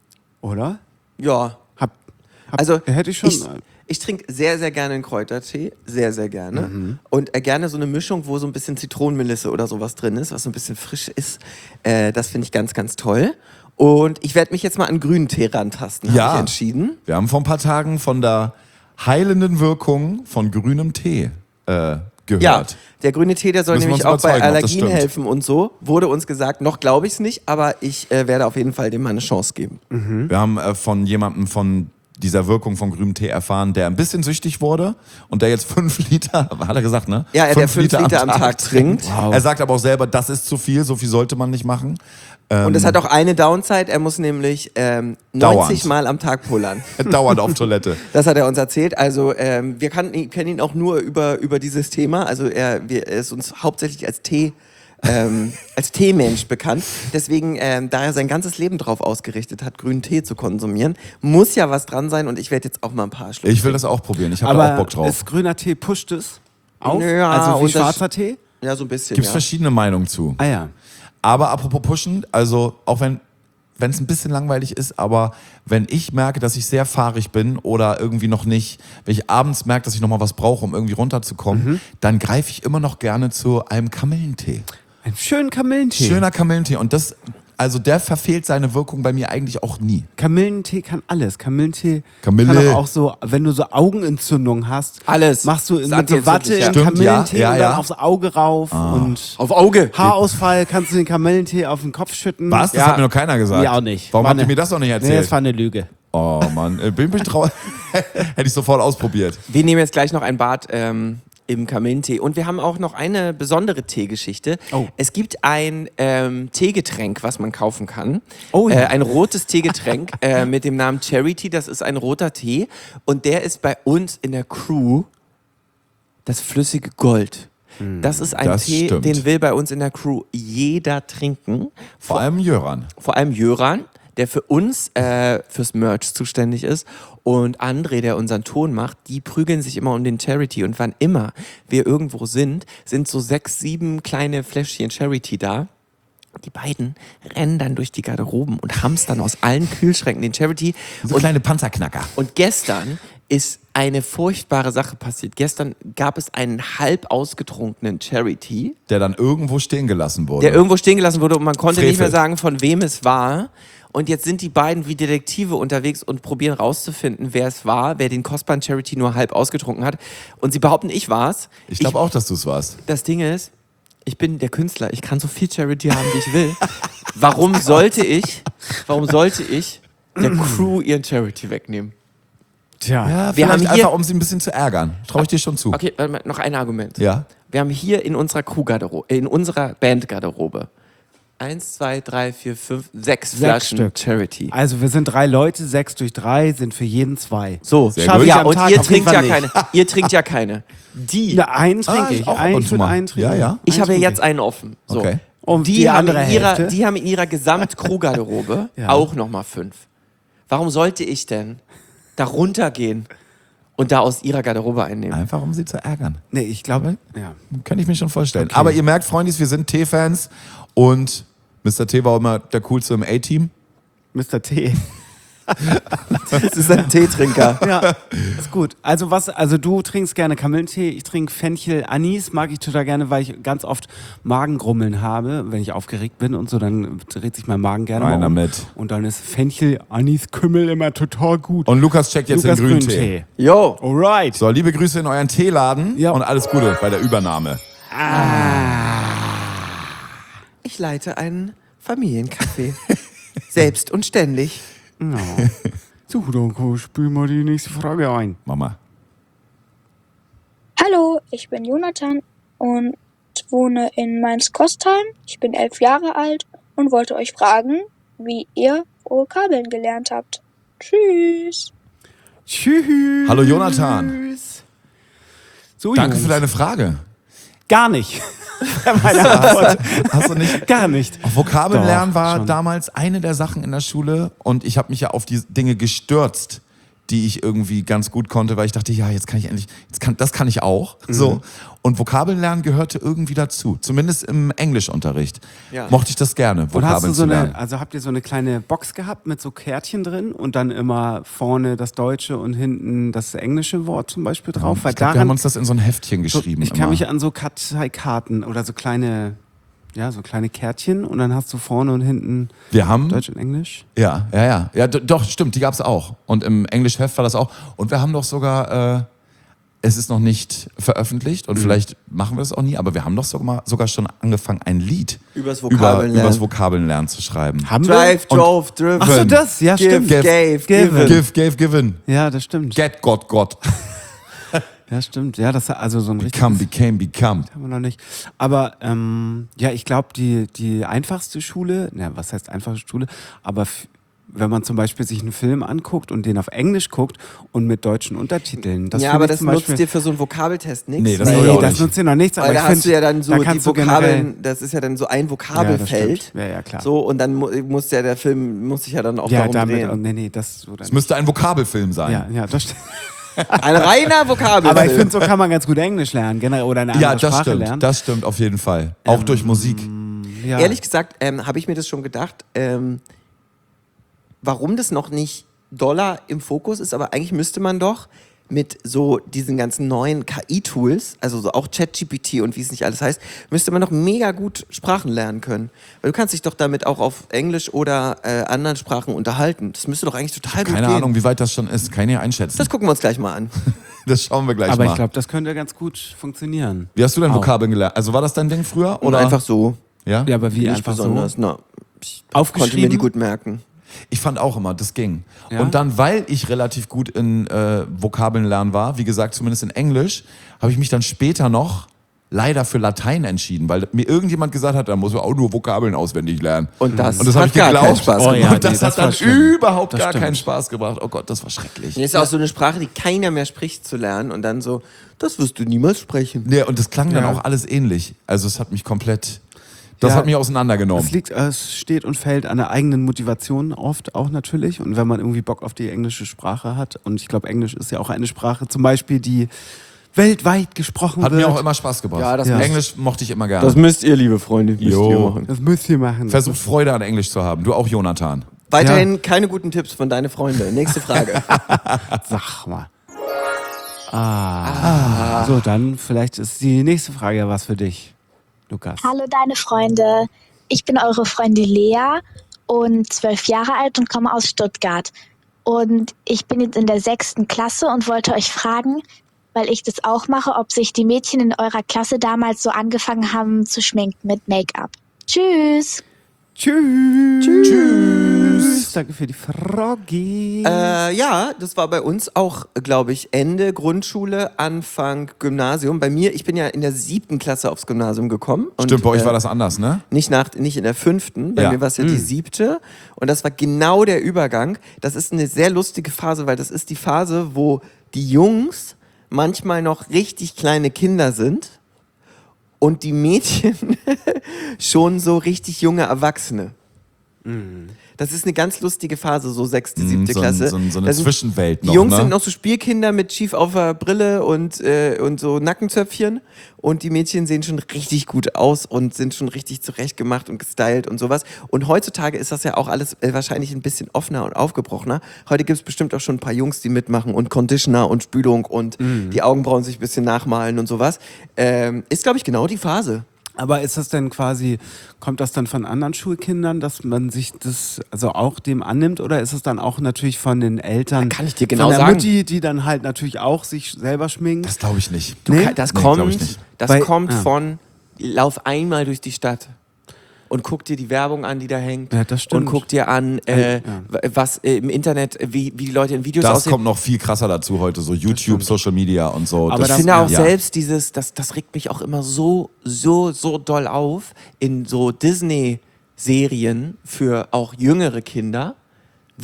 Oder? ja. Hab, hab, Also hätte ich schon. Ich, ich trinke sehr, sehr gerne einen Kräutertee. Sehr, sehr gerne. Mhm. Und äh, gerne so eine Mischung, wo so ein bisschen Zitronenmelisse oder sowas drin ist, was so ein bisschen frisch ist. Äh, das finde ich ganz, ganz toll. Und ich werde mich jetzt mal an grünen Tee rantasten, habe Ja. ich entschieden. Wir haben vor ein paar Tagen von der heilenden Wirkung von grünem Tee äh, gehört. Ja, der grüne Tee, der soll Müssen wir nämlich uns auch bei überzeugen, ob das Allergien stimmt. helfen und so. Wurde uns gesagt, noch glaube ich es nicht, aber ich äh, werde auf jeden Fall dem mal eine Chance geben. Wir haben äh, von jemandem von dieser Wirkung von grünem Tee erfahren, der ein bisschen süchtig wurde und der jetzt fünf Liter, hat er gesagt, ne? Ja, er der fünf Liter am Tag trinkt. Wow. Er sagt aber auch selber, das ist zu viel, so viel sollte man nicht machen. Und es hat auch eine Downside, er muss nämlich ähm, neunzig Dauernd. Mal am Tag pullern. Dauernd auf Toilette. Das hat er uns erzählt. Also ähm, wir kann, kennen ihn auch nur über, über dieses Thema. Also er, wir, er ist uns hauptsächlich als Tee, ähm, als Teemensch bekannt. Deswegen, ähm, da er sein ganzes Leben drauf ausgerichtet hat, grünen Tee zu konsumieren, muss ja was dran sein. Und ich werde jetzt auch mal ein paar Schluck. Ich will das auch probieren, ich habe da auch aber Bock drauf. ist grüner Tee, pusht es auf? Ja, also wie und das- schwarzer Tee? Ja, so ein bisschen. Gibt es ja. verschiedene Meinungen zu. Ah ja. Aber apropos pushen, also auch wenn wenn es ein bisschen langweilig ist, aber wenn ich merke, dass ich sehr fahrig bin oder irgendwie noch nicht, wenn ich abends merke, dass ich noch mal was brauche, um irgendwie runterzukommen, Mhm. dann greife ich immer noch gerne zu einem Kamillentee. Einen schönen Kamillentee. Schöner Kamillentee und das, also der verfehlt seine Wirkung bei mir eigentlich auch nie. Kamillentee kann alles. Kamillentee Kamille. kann auch, auch so, wenn du so Augenentzündung hast, Alles. machst du Ist mit so Watte antientzündlich, ja. in Stimmt, Kamillentee ja, ja, und dann ja. aufs Auge rauf und Auf Auge. Haarausfall kannst du den Kamillentee auf den Kopf schütten. Was? Das Ja. hat mir noch keiner gesagt. Mir auch nicht. Warum War habt ihr ne- mir das noch nicht Nee, erzählt? das war eine Lüge. Oh Mann, äh, bin ich traurig. Hätte ich sofort ausprobiert. Wir nehmen jetzt gleich noch ein Bad ähm, im Kamillentee. Und wir haben auch noch eine besondere Teegeschichte. Oh. Es gibt ein ähm, Teegetränk, was man kaufen kann. Oh ja. äh, ein rotes Teegetränk äh, mit dem Namen Charity. Das ist ein roter Tee. Und der ist bei uns in der Crew das flüssige Gold. Das ist ein das Tee, stimmt. den will bei uns in der Crew jeder trinken. Vor allem Jöran. Vor allem Jöran, der für uns äh, fürs Merch zuständig ist, und André, der unseren Ton macht. Die prügeln sich immer um den Charity, und wann immer wir irgendwo sind, sind so sechs, sieben kleine Fläschchen Charity da. Die beiden rennen dann durch die Garderoben und hamstern aus allen Kühlschränken den Charity. So Und, kleine Panzerknacker. und gestern ist eine furchtbare Sache passiert. Gestern gab es einen halb ausgetrunkenen Charity, Der dann irgendwo stehen gelassen wurde. der irgendwo stehen gelassen wurde, und man konnte Frevel. nicht mehr sagen, von wem es war. Und jetzt sind die beiden wie Detektive unterwegs und probieren rauszufinden, wer es war, wer den kostbaren Charity nur halb ausgetrunken hat. Und sie behaupten, ich war's. ich glaube auch, dass du es warst. Das Ding ist, ich bin der Künstler. Ich kann so viel Charity haben, wie ich will. Warum sollte ich, warum sollte ich der Crew ihren Charity wegnehmen? Tja. Ja, Wir vielleicht haben hier- einfach, um sie ein bisschen zu ärgern. Traue ich dir schon zu. Okay, warte mal, noch ein Argument. Ja. Wir haben hier in unserer Crew-Garderobe, in unserer Band-Garderobe eins, zwei, drei, vier, fünf, sechs Flaschen Stück. Charity. Also wir sind drei Leute, sechs durch drei sind für jeden zwei. So, Sehr schaffe gut. ich ja, am und Tag ihr auf jeden trinkt ja Fall nicht. keine. Ihr trinkt ja keine. Die. Ja, einen Ah, trinke ich ich. auch ab Einen und ich zu würde mal. einen trinken. Ja, ja. Ich Einen habe ja trinke jetzt einen offen. So. Okay. Und Die, die haben andere in ihrer, Hälfte? die haben in ihrer Gesamt-Crew-Garderobe Ja. auch nochmal fünf. Warum sollte ich denn da runtergehen und da aus ihrer Garderobe einnehmen? Einfach, um sie zu ärgern. Nee, ich glaube, ja. Kann ich mir schon vorstellen. Aber ihr merkt, Freundis, wir sind Tee-Fans und Mister T war immer der Coolste im A-Team. Mister T. Das ist ein Teetrinker. Ja, ist gut. Also was, also du trinkst gerne Kamillentee, ich trinke Fenchel Anis, mag ich total gerne, weil ich ganz oft Magengrummeln habe, wenn ich aufgeregt bin und so, dann dreht sich mein Magen gerne Rein mal um. damit. Und dann ist Fenchel Anis Kümmel immer total gut. Und Lukas checkt jetzt Lukas den grünen Tee. Jo. Alright. So, liebe Grüße in euren Teeladen Ja. und alles Gute bei der Übernahme. Ich leite einen Familiencafé. Selbst und ständig. No. So, dann spül mal die nächste Frage ein. Mama. Hallo, ich bin Jonathan und wohne in Mainz-Kostheim. Ich bin elf Jahre alt und wollte euch fragen, wie ihr Vokabeln gelernt habt. Tschüss. Tschüss. Hallo Jonathan. So, Danke Jungs. für deine Frage. Gar nicht. Meine Antwort. Hast du nicht? Gar nicht. Auch Vokabellernen Doch, war schon. damals eine der Sachen in der Schule und ich habe mich ja auf die Dinge gestürzt, die ich irgendwie ganz gut konnte, weil ich dachte, ja, jetzt kann ich endlich, jetzt kann, das kann ich auch. Mhm. So. Und Vokabellernen gehörte irgendwie dazu. Zumindest im Englischunterricht. Ja. Mochte ich das gerne, Und hast Vokabeln du so zu lernen. eine, also habt ihr so eine kleine Box gehabt mit so Kärtchen drin und dann immer vorne das deutsche und hinten das englische Wort zum Beispiel drauf? Weil ich glaub, wir haben uns das in so ein Heftchen so, geschrieben. ich kann immer. mich an so Karteikarten oder so kleine, ja, so kleine Kärtchen und dann hast du vorne und hinten wir haben, Deutsch und Englisch. ja, ja, ja, ja, d- doch, stimmt, die gab's auch. Und im Englischheft war das auch. Und wir haben doch sogar, äh, es ist noch nicht veröffentlicht und Mhm. vielleicht machen wir das auch nie, aber wir haben doch sogar, sogar schon angefangen, ein Lied Übers über, Vokabellernen. übers Vokabellernen zu schreiben. Haben Drive, wir? drove, driven. Ach so, das, ja, Give, stimmt. Give, gave, given. given. Give, gave, given. Ja, das stimmt. Get, got, got. Ja, stimmt. Ja, das also so ein Become, richtiges became, become. haben wir noch nicht. Aber ähm, ja, ich glaube, die, die einfachste Schule, na, was heißt einfachste Schule, aber f- wenn man zum Beispiel sich einen Film anguckt und den auf Englisch guckt und mit deutschen Untertiteln, das ja, finde aber ich das zum nutzt Beispiel, dir für so einen Vokabeltest nichts. Nee, das weil- soll ja nee, auch das nicht. nutzt dir noch nichts, aber Weil ich da hast du finde, ja dann so da die kannst du Vokabeln, generell, das ist ja dann so ein ja, das Vokabelfeld. stimmt. Ja, ja, klar. So, und dann mu muss ja der Film, muss sich ja dann auch ja, darum damit, drehen. oh, nee, nee, das so Es müsste ein Vokabelfilm sein. ja, ja, das stimmt. Ein reiner Vokabelfilm. Aber ich finde, so kann man ganz gut Englisch lernen, generell, oder eine andere Ja, das Sprache stimmt. lernen. Das stimmt auf jeden Fall. Auch durch Musik. ja. Ehrlich gesagt, ähm, habe ich mir das schon gedacht, ähm, warum das noch nicht doller im Fokus ist, aber eigentlich müsste man doch mit so diesen ganzen neuen K I-Tools, also so auch ChatGPT und wie es nicht alles heißt, müsste man doch mega gut Sprachen lernen können. Weil du kannst dich doch damit auch auf Englisch oder äh, anderen Sprachen unterhalten. Das müsste doch eigentlich total gut Keine gehen. Ahnung, wie weit das schon ist. Kann ich einschätzen. Das gucken wir uns gleich mal an. Das schauen wir gleich aber mal. ich glaube, das könnte ganz gut funktionieren. Wie hast du denn Auch. Vokabeln gelernt? Also war das dein Ding früher? Oder Oder einfach so. Ja? Ja, aber wie Nicht einfach besonders. so? Na, ich Aufgeschrieben? konnte mir die gut merken. Ich fand auch immer, das ging. Ja? Und dann, weil ich relativ gut in äh, Vokabeln lernen war, wie gesagt, zumindest in Englisch, habe ich mich dann später noch leider für Latein entschieden, weil mir irgendjemand gesagt hat, da muss man auch nur Vokabeln auswendig lernen. Und das, Und das habe hat ich gar geglaubt. keinen Spaß Oh gemacht. ja, und das nee, das hat dann war schlimm. überhaupt Das gar stimmt. keinen Spaß gebracht. Oh Gott, das war schrecklich. Das ist auch so eine Sprache, die keiner mehr spricht, zu lernen und dann so, das wirst du niemals sprechen. Nee, und das klang dann Ja. auch alles ähnlich. Also es hat mich komplett, das Ja. hat mich auseinandergenommen. Es liegt, äh, es steht und fällt an der eigenen Motivation oft auch natürlich. Und wenn man irgendwie Bock auf die englische Sprache hat, und ich glaube, Englisch ist ja auch eine Sprache, zum Beispiel, die weltweit gesprochen Hat wird. mir auch immer Spaß gebracht. Ja, das Ja. Englisch mochte ich immer gerne. müsst ihr, liebe Freunde, müsst Jo. ihr machen. Das müsst ihr machen. Versucht Freude an Englisch zu haben. Du auch, Jonathan. Weiterhin keine guten Tipps von deinen Freunden. Nächste Frage. Sag mal. Ah. So, dann vielleicht ist die nächste Frage ja was für dich, Lukas. Hallo deine Freunde, ich bin eure Freundin Lea und zwölf Jahre alt und komme aus Stuttgart. Und ich bin jetzt in der sechsten Klasse und wollte euch fragen, weil ich das auch mache, ob sich die Mädchen in eurer Klasse damals so angefangen haben zu schminken mit Make-up. Tschüss! Tschüss. Tschüss. Danke für die Frage. äh, ja, das war bei uns auch, glaube ich, Ende Grundschule, Anfang Gymnasium. Bei mir, ich bin ja in der siebten Klasse aufs Gymnasium gekommen. Und, Stimmt, bei euch äh, war das anders, ne? Nicht, nach, nicht in der fünften, bei Ja. mir war es ja die siebte. Und das war genau der Übergang. Das ist eine sehr lustige Phase, weil das ist die Phase, wo die Jungs manchmal noch richtig kleine Kinder sind und die Mädchen schon so richtig junge Erwachsene. Das ist eine ganz lustige Phase, so sechste, Mhm, siebte so ein- Klasse. so ein- so eine Da sind- Zwischenwelt Die noch, Jungs ne? sind noch so Spielkinder mit schief auf der Brille und, äh, und so Nackenzöpfchen. Und die Mädchen sehen schon richtig gut aus und sind schon richtig zurechtgemacht und gestylt und sowas. Und heutzutage ist das ja auch alles äh, wahrscheinlich ein bisschen offener und aufgebrochener. Heute gibt es bestimmt auch schon ein paar Jungs, die mitmachen und Conditioner und Spülung und die Augenbrauen sich ein bisschen nachmalen und sowas. Ähm, ist, glaube ich, genau die Phase. Aber ist das denn quasi, kommt das dann von anderen Schulkindern, dass man sich das also auch dem annimmt, oder ist es dann auch natürlich von den Eltern, Da kann ich dir genau von der sagen. Mutti, die dann halt natürlich auch sich selber schminkt? Das glaube ich nicht. Du Nee? kann, das Nee, kommt, glaub ich nicht. das Weil- kommt ja. von, lauf einmal durch die Stadt und guck dir die Werbung an, die da hängt. Ja, das stimmt. Und guck dir an, äh, Ja. w- was äh, im Internet, wie, wie die Leute in Videos Das aussehen. kommt noch viel krasser dazu heute, so YouTube, Social Media und so. Aber das, Ich das- finde auch ja. selbst dieses, das, das regt mich auch immer so, so, so doll auf in so Disney-Serien für auch jüngere Kinder, wie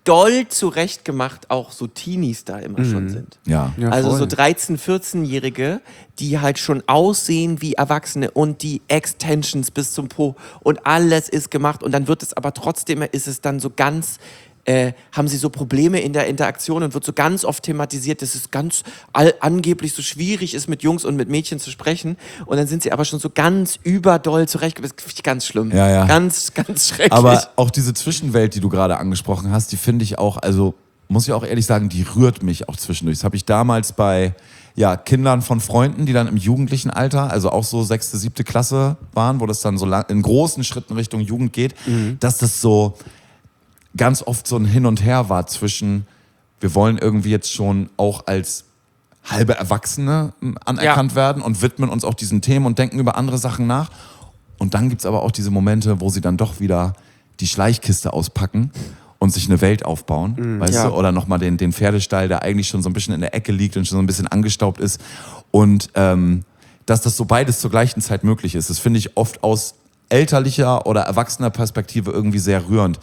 doll zurechtgemacht auch so Teenies da immer schon sind. Ja. Ja, also voll. so dreizehn-, vierzehn-Jährige, die halt schon aussehen wie Erwachsene und die Extensions bis zum Po und alles ist gemacht und dann wird es aber trotzdem, ist es dann so ganz, äh, haben sie so Probleme in der Interaktion und wird so ganz oft thematisiert, dass es ganz all, angeblich so schwierig ist, mit Jungs und mit Mädchen zu sprechen und dann sind sie aber schon so ganz überdoll zurechtgewiesen. Das finde ich ganz schlimm. Ja, ja. Ganz, ganz schrecklich. Aber auch diese Zwischenwelt, die du gerade angesprochen hast, die finde ich auch, also muss ich auch ehrlich sagen, die rührt mich auch zwischendurch. Das habe ich damals bei ja, Kindern von Freunden, die dann im jugendlichen Alter, also auch so sechste, siebte Klasse waren, wo das dann so lang, in großen Schritten Richtung Jugend geht, mhm. dass das so ganz oft so ein Hin und Her war zwischen, wir wollen irgendwie jetzt schon auch als halbe Erwachsene anerkannt ja. werden und widmen uns auch diesen Themen und denken über andere Sachen nach. Und dann gibt's aber auch diese Momente, wo sie dann doch wieder die Schleichkiste auspacken und sich eine Welt aufbauen, mhm, weißt ja. du? Oder nochmal den, den Pferdestall, der eigentlich schon so ein bisschen in der Ecke liegt und schon so ein bisschen angestaubt ist. Und ähm, dass das so beides zur gleichen Zeit möglich ist, das finde ich oft aus elterlicher oder erwachsener Perspektive irgendwie sehr rührend.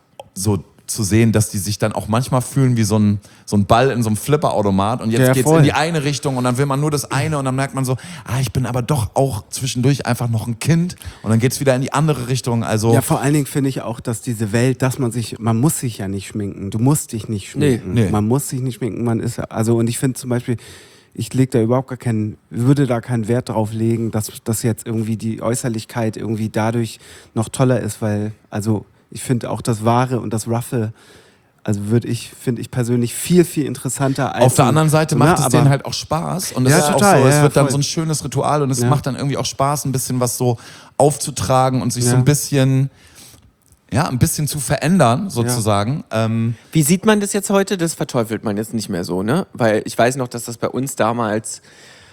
So zu sehen, dass die sich dann auch manchmal fühlen wie so ein, so ein Ball in so einem Flipperautomat und jetzt ja, geht's voll. in die eine Richtung und dann will man nur das eine und dann merkt man so, ah, ich bin aber doch auch zwischendurch einfach noch ein Kind und dann geht's wieder in die andere Richtung. Also ja, vor allen Dingen finde ich auch, dass diese Welt, dass man sich, man muss sich ja nicht schminken, du musst dich nicht schminken, Nee, nee. man muss sich nicht schminken, man ist, also und ich finde zum Beispiel, ich lege da überhaupt gar keinen, würde da keinen Wert drauf legen, dass, dass jetzt irgendwie die Äußerlichkeit irgendwie dadurch noch toller ist, weil, also ich finde auch das Wahre und das Roughe, also würde ich, finde ich persönlich viel, viel interessanter als... Auf der anderen Seite macht na, es denen halt auch Spaß und es Ja, ist total, auch so, es ja, wird dann voll. so ein schönes Ritual und es Ja. macht dann irgendwie auch Spaß, ein bisschen was so aufzutragen und sich Ja. so ein bisschen, ja, ein bisschen zu verändern, sozusagen. Ja. Ähm, Wie sieht man das jetzt heute? Das verteufelt man jetzt nicht mehr so, ne? Weil ich weiß noch, dass das bei uns damals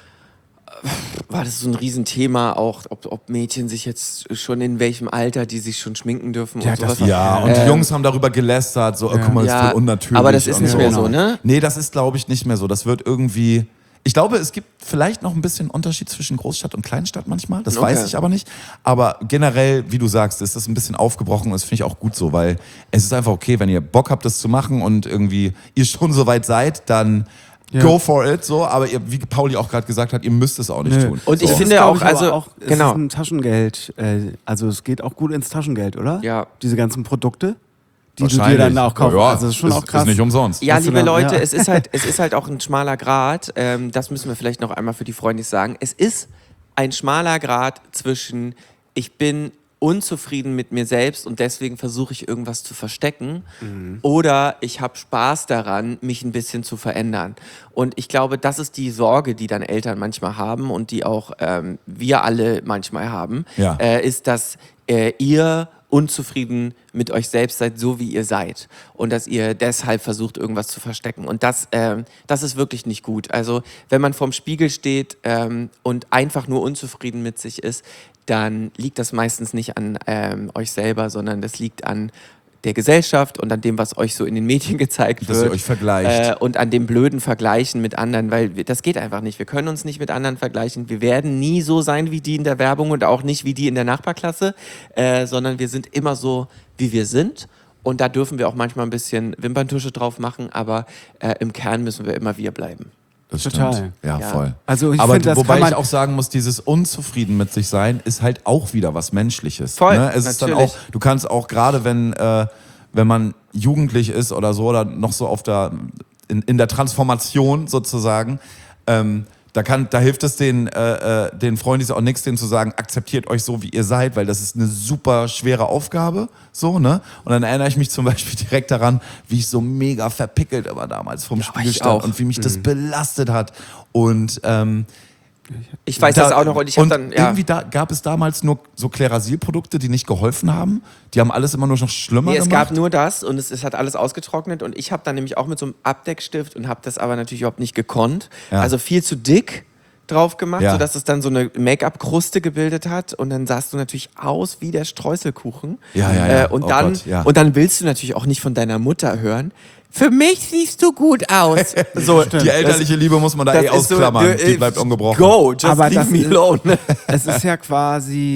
war das so ein Riesenthema auch, ob, ob Mädchen sich jetzt schon in welchem Alter, die sich schon schminken dürfen Ja, und sowas. das- ja, und die Ähm, Jungs haben darüber gelästert, so, oh, guck mal, das ist Ja, voll unnatürlich. aber das ist und nicht so. mehr so, ne? Nee, das ist, glaube ich, nicht mehr so. Das wird irgendwie... Ich glaube, es gibt vielleicht noch ein bisschen Unterschied zwischen Großstadt und Kleinstadt manchmal. Das Okay. weiß ich aber nicht. Aber generell, wie du sagst, ist das ein bisschen aufgebrochen und das finde ich auch gut so, weil es ist einfach okay, wenn ihr Bock habt, das zu machen und irgendwie ihr schon so weit seid, dann Ja. go for it, so. Aber ihr, wie Pauli auch gerade gesagt hat, ihr müsst es auch nicht Nö. tun. Und ich so. Es finde ist, glaub auch, ich, aber also, auch, es genau. ist ein Taschengeld, äh, also es geht auch gut ins Taschengeld, oder? Ja. Diese ganzen Produkte, die du dir Wahrscheinlich. dann auch kaufst. Ja, also das ist schon ist, auch krass. Ist nicht umsonst. Ja, Hast du liebe da- Leute, ja. es ist halt, es ist halt auch ein schmaler Grat. Ähm, das müssen wir vielleicht noch einmal für die Freunde sagen. Es ist ein schmaler Grat zwischen, ich bin unzufrieden mit mir selbst und deswegen versuche ich irgendwas zu verstecken, Mhm. oder ich habe Spaß daran, mich ein bisschen zu verändern. Und ich glaube, das ist die Sorge, die dann Eltern manchmal haben und die auch ähm, wir alle manchmal haben, Ja. äh, ist, dass äh, ihr unzufrieden mit euch selbst seid, so wie ihr seid. Und dass ihr deshalb versucht, irgendwas zu verstecken. Und das, ähm, das ist wirklich nicht gut. Also wenn man vorm Spiegel steht ähm, und einfach nur unzufrieden mit sich ist, dann liegt das meistens nicht an ähm, euch selber, sondern das liegt an der Gesellschaft und an dem, was euch so in den Medien gezeigt Dass wird. ihr euch vergleicht. Äh, und an dem blöden Vergleichen mit anderen, weil wir, das geht einfach nicht. Wir können uns nicht mit anderen vergleichen. Wir werden nie so sein wie die in der Werbung und auch nicht wie die in der Nachbarklasse, äh, sondern wir sind immer so, wie wir sind. Und da dürfen wir auch manchmal ein bisschen Wimperntusche drauf machen, aber äh, im Kern müssen wir immer wir bleiben. Das Total. stimmt. Ja, Ja. voll. Also ich aber find, das wobei kann man- ich auch sagen muss, dieses Unzufrieden mit sich sein ist halt auch wieder was Menschliches. Voll, ne? Es ist dann natürlich. auch, du kannst auch gerade, wenn, äh, wenn man jugendlich ist oder so, oder noch so auf der, in, in der Transformation sozusagen, ähm, da, kann, da hilft es den, äh, äh, den Freunden auch nichts, denen zu sagen, akzeptiert euch so, wie ihr seid, weil das ist eine super schwere Aufgabe. So, ne? Und dann erinnere ich mich zum Beispiel direkt daran, wie ich so mega verpickelt war damals vom Spiegel ich stand auch. und wie mich das belastet hat. Und ähm, Ich weiß da- das auch noch und ich habe dann, ja. irgendwie da, gab es damals nur so Klerasil-Produkte, die nicht geholfen haben. Die haben alles immer nur noch schlimmer Nee, es gemacht. gab nur das und es, es hat alles ausgetrocknet und ich habe dann nämlich auch mit so einem Abdeckstift und habe das aber natürlich überhaupt nicht gekonnt. Ja. Also viel zu dick drauf gemacht, Ja. sodass es dann so eine Make-up-Kruste gebildet hat und dann sahst du natürlich aus wie der Streuselkuchen. Ja, ja, ja. Äh, und, Oh dann, Gott, ja. und dann willst du natürlich auch nicht von deiner Mutter hören, für mich siehst du gut aus. So, Die elterliche Liebe muss man da eh ist so, ausklammern. du, Die äh, bleibt ungebrochen. Go, just Aber leave das me ist- alone. Es ist ja quasi,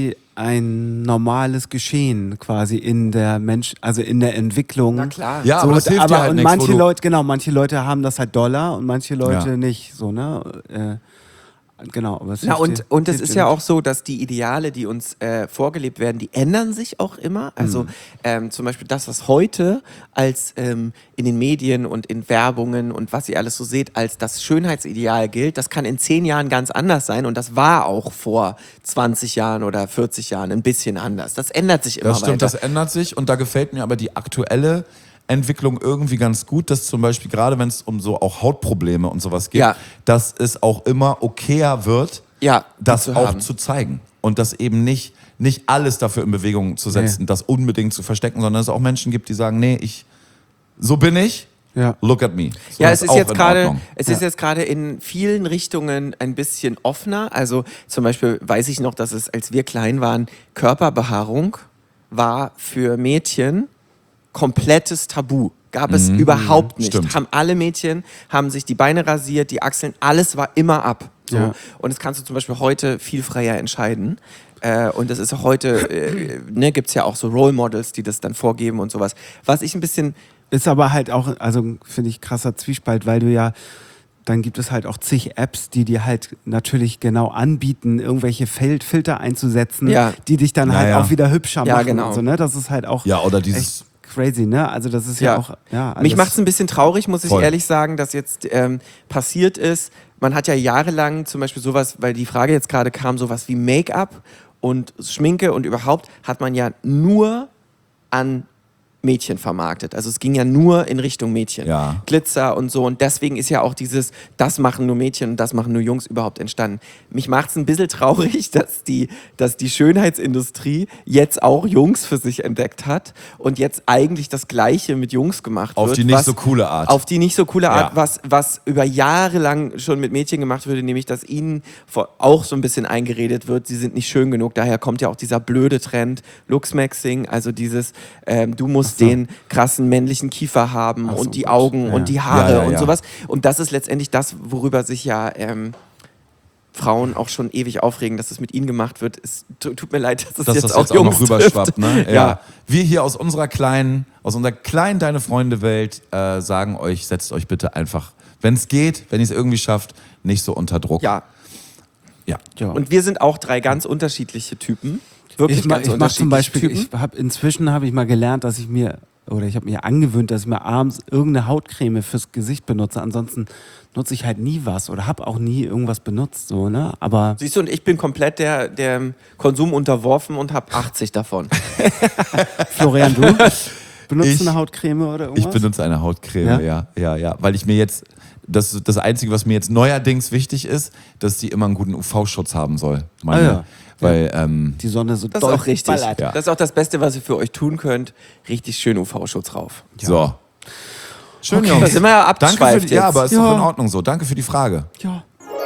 ein normales Geschehen quasi in der Mensch, also in der Entwicklung. Na klar. Ja, so, aber das hilft aber dir halt und nichts, wo manche du- Leute, genau, manche Leute haben das halt doller und manche Leute Ja. nicht, so, ne? Äh, genau, aber es Na, hilft und, dir- und es hilft ist dir ja nicht. auch so, dass die Ideale, die uns äh, vorgelebt werden, die ändern sich auch immer. Also ähm, zum Beispiel das, was heute als ähm, in den Medien und in Werbungen und was ihr alles so seht, als das Schönheitsideal gilt, das kann in zehn Jahren ganz anders sein und das war auch vor zwanzig Jahren oder vierzig Jahren ein bisschen anders. Das ändert sich immer Das stimmt, weiter. das ändert sich und da gefällt mir aber die aktuelle Entwicklung irgendwie ganz gut, dass zum Beispiel gerade wenn es um so auch Hautprobleme und sowas geht, Ja. dass es auch immer okayer wird, Ja, die das zu auch haben. zu zeigen und das eben nicht, nicht alles dafür in Bewegung zu setzen, das unbedingt zu verstecken, sondern dass es auch Menschen gibt, die sagen, nee, ich, so bin ich, Ja. look at me. So, Ja, das es ist auch jetzt in gerade, Ordnung. es ist jetzt gerade in vielen Richtungen ein bisschen offener. Also zum Beispiel weiß ich noch, dass es, als wir klein waren, Körperbehaarung war für Mädchen komplettes Tabu. Gab es überhaupt nicht. stimmt. Haben alle Mädchen, haben sich die Beine rasiert, die Achseln, alles war immer ab. So. Ja. Und das kannst du zum Beispiel heute viel freier entscheiden. Äh, und das ist auch heute, äh, ne, gibt es ja auch so Role Models, die das dann vorgeben und sowas. Was ich ein bisschen Ist aber halt auch, also finde ich krasser Zwiespalt, weil du ja, dann gibt es halt auch zig Apps, die dir halt natürlich genau anbieten, irgendwelche Fel- Filter einzusetzen, Ja. die dich dann Ja, halt ja. auch wieder hübscher Ja, machen. genau. Und so, ne? Das ist halt auch Ja, oder dieses, echt crazy, ne? Also das ist ja, Ja. auch, ja. Mich alles- macht es ein bisschen traurig, muss ich Voll. ehrlich sagen, dass jetzt ähm, passiert ist. Man hat ja jahrelang zum Beispiel sowas, weil die Frage jetzt gerade kam, sowas wie Make-up und Schminke und überhaupt hat man ja nur an Mädchen vermarktet. Also es ging ja nur in Richtung Mädchen. Ja. Glitzer und so. Und deswegen ist ja auch dieses, das machen nur Mädchen und das machen nur Jungs überhaupt entstanden. Mich macht es ein bisschen traurig, dass die, dass die Schönheitsindustrie jetzt auch Jungs für sich entdeckt hat und jetzt eigentlich das Gleiche mit Jungs gemacht Auf wird. die nicht was- so coole Art. Auf die nicht so coole Art, Ja. was, was über Jahre lang schon mit Mädchen gemacht wurde, nämlich, dass ihnen vor- auch so ein bisschen eingeredet wird, sie sind nicht schön genug. Daher kommt ja auch dieser blöde Trend, Looksmaxing, also dieses, ähm, du musst den krassen männlichen Kiefer haben Ach so, und die gut. Augen Ja, und ja. die Haare Ja, ja, und ja. sowas. Und das ist letztendlich das, worüber sich ja ähm, Frauen auch schon ewig aufregen, dass es mit ihnen gemacht wird. Es tu- tut mir leid, dass es dass jetzt, das auch jetzt auch noch Jungs rüberschwappt, trifft. ne? Ja. Ja. Wir hier aus unserer kleinen, aus unserer kleinen Deine Freunde Welt äh, sagen euch, setzt euch bitte einfach, wenn es geht, wenn ihr es irgendwie schafft, nicht so unter Druck. Ja. Ja. Ja. Und wir sind auch drei ganz unterschiedliche Typen. Wirklich ich ma- ganz ich mache zum unterschiedliche Beispiel, Typen. ich hab, inzwischen habe ich mal gelernt, dass ich mir, oder ich habe mir angewöhnt, dass ich mir abends irgendeine Hautcreme fürs Gesicht benutze. Ansonsten nutze ich halt nie was oder habe auch nie irgendwas benutzt, so, ne? Aber Siehst du, und ich bin komplett der, dem Konsum unterworfen und habe achtzig davon. Florian, du benutzt Ich- du eine Hautcreme oder irgendwas? Ich benutze eine Hautcreme, Ja? ja, ja, ja, weil ich mir jetzt, das, das Einzige, was mir jetzt neuerdings wichtig ist, dass die immer einen guten U V-Schutz haben soll. Meine, Ah, ja. Weil, ähm, Die Sonne so Das ist doll auch richtig. ballert. Ja. Das ist auch das Beste, was ihr für euch tun könnt. Richtig schön U V-Schutz rauf. so. Schön, Okay. Jungs. Da sind wir ja Danke für abgeschweift die, ja, jetzt. aber ist Ja. doch in Ordnung so. Danke für die Frage. Ja.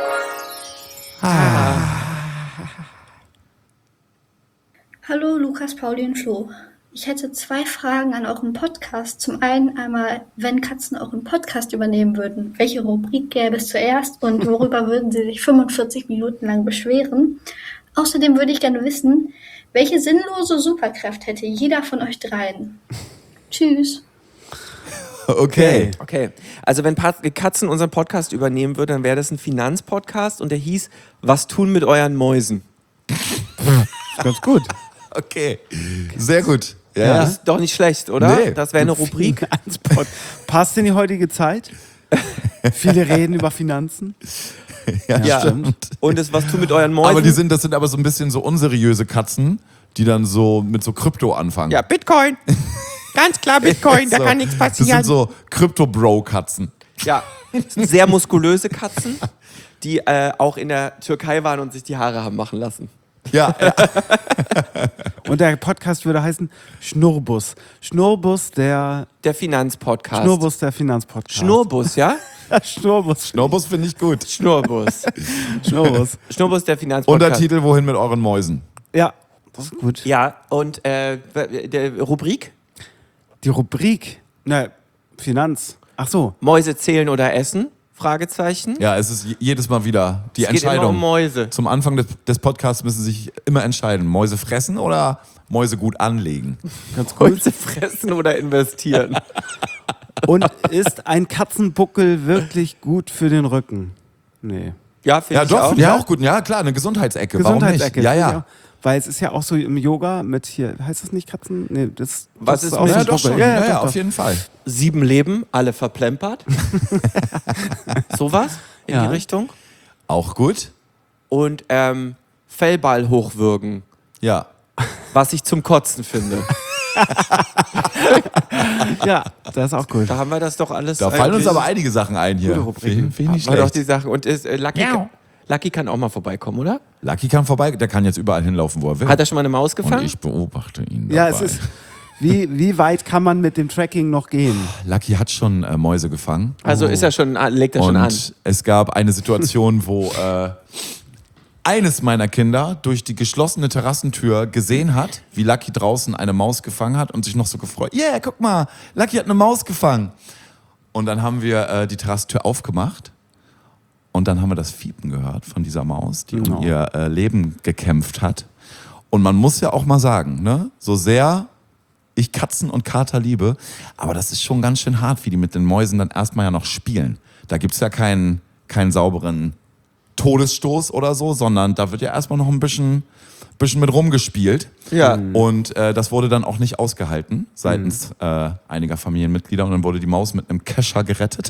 Hallo Lukas, Pauli und Flo. Ich hätte zwei Fragen an euren Podcast. Zum einen einmal, wenn Katzen euren Podcast übernehmen würden, welche Rubrik gäbe es zuerst und worüber würden sie sich fünfundvierzig Minuten lang beschweren? Außerdem würde ich gerne wissen, welche sinnlose Superkraft hätte jeder von euch dreien? Tschüss. Okay. Okay, also wenn Pat- Katzen unseren Podcast übernehmen würde, dann wäre das ein Finanzpodcast und der hieß Was tun mit euren Mäusen? Ganz gut. Okay. Sehr gut. Ja, Das ja. ist doch nicht schlecht, oder? Nee. Das wäre eine Rubrik. Finanzpod. Passt in die heutige Zeit? Viele reden über Finanzen. ja, Ja. stimmt. Und das Was tun mit euren Mäusen? Aber die sind, das sind aber so ein bisschen so unseriöse Katzen, die dann so mit so Krypto anfangen. ja, Bitcoin. Ganz klar Bitcoin, da So. kann nichts Das sind passieren. so Krypto-Bro-Katzen. Ja, das sind sehr muskulöse Katzen, die äh, auch in der Türkei waren und sich die Haare haben machen lassen. Ja, ja. Und der Podcast würde heißen Schnurrbus. Schnurrbus, der Der Finanzpodcast. Schnurrbus, der Finanzpodcast. Schnurrbus, ja? Schnurrbus. Snowbus finde ich gut. Schnurrbus. Schnurrbus. Schnurrbus, der Finanzpodcast. Untertitel, wohin mit euren Mäusen? Ja, das ist gut. Ja, und äh, der Rubrik? Die Rubrik, na, Finanz. Ach so. Mäuse zählen oder essen? Fragezeichen. Ja, es ist j- jedes Mal wieder die Es geht immer Entscheidung. um Mäuse. Zum Anfang des, des Podcasts müssen Sie sich immer entscheiden. Mäuse fressen oder Mäuse gut anlegen? Ganz gut. Mäuse fressen oder investieren. Und ist ein Katzenbuckel wirklich gut für den Rücken? Nee. Ja, finde Ja, ich doch, auch. finde ich Ja? auch gut. Ja, klar, eine Gesundheitsecke. Gesundheitsecke. Warum nicht? Ja, finde ich ja. auch. Weil es ist ja auch so im Yoga mit hier, heißt das nicht Katzen? Nee, das, Was das ist auch mit- so Ja, ein doch Buckel. schon. Ja, Ja, ja, ja, doch, auf doch. jeden Fall. Sieben Leben, alle verplempert. Sowas in Ja. die Richtung. Auch gut. Und ähm, Fellball hochwürgen, Ja. was ich zum Kotzen finde. Ja, das ist auch gut. Da haben wir das doch alles. Da fallen uns eigentlich- aber einige Sachen ein hier. Gute Rubriken. Finde find ich nicht War doch schlecht. die Sache. Und ist, äh, Lucky, Ja. Lucky kann auch mal vorbeikommen, oder? Lucky kann vorbei, der kann jetzt überall hinlaufen, wo er will. Hat er schon mal eine Maus Und gefangen? ich beobachte ihn Ja, dabei. es ist. Wie, wie weit kann man mit dem Tracking noch gehen? Lucky hat schon äh, Mäuse gefangen. Also ist er schon, ah, legt er schon Und an. es gab eine Situation, wo äh, eines meiner Kinder durch die geschlossene Terrassentür gesehen hat, wie Lucky draußen eine Maus gefangen hat und sich noch so gefreut. Yeah, guck mal, Lucky hat eine Maus gefangen. Und dann haben wir äh, die Terrassentür aufgemacht und dann haben wir das Fiepen gehört von dieser Maus, die um Oh. ihr äh, Leben gekämpft hat. Und man muss ja auch mal sagen, ne, so sehr ich Katzen und Kater liebe, aber das ist schon ganz schön hart, wie die mit den Mäusen dann erstmal ja noch spielen. Da gibt's ja keinen, keinen sauberen Todesstoß oder so, sondern da wird ja erstmal noch ein bisschen, bisschen mit rumgespielt. Ja. Und äh, das wurde dann auch nicht ausgehalten seitens äh, einiger Familienmitglieder und dann wurde die Maus mit einem Kescher gerettet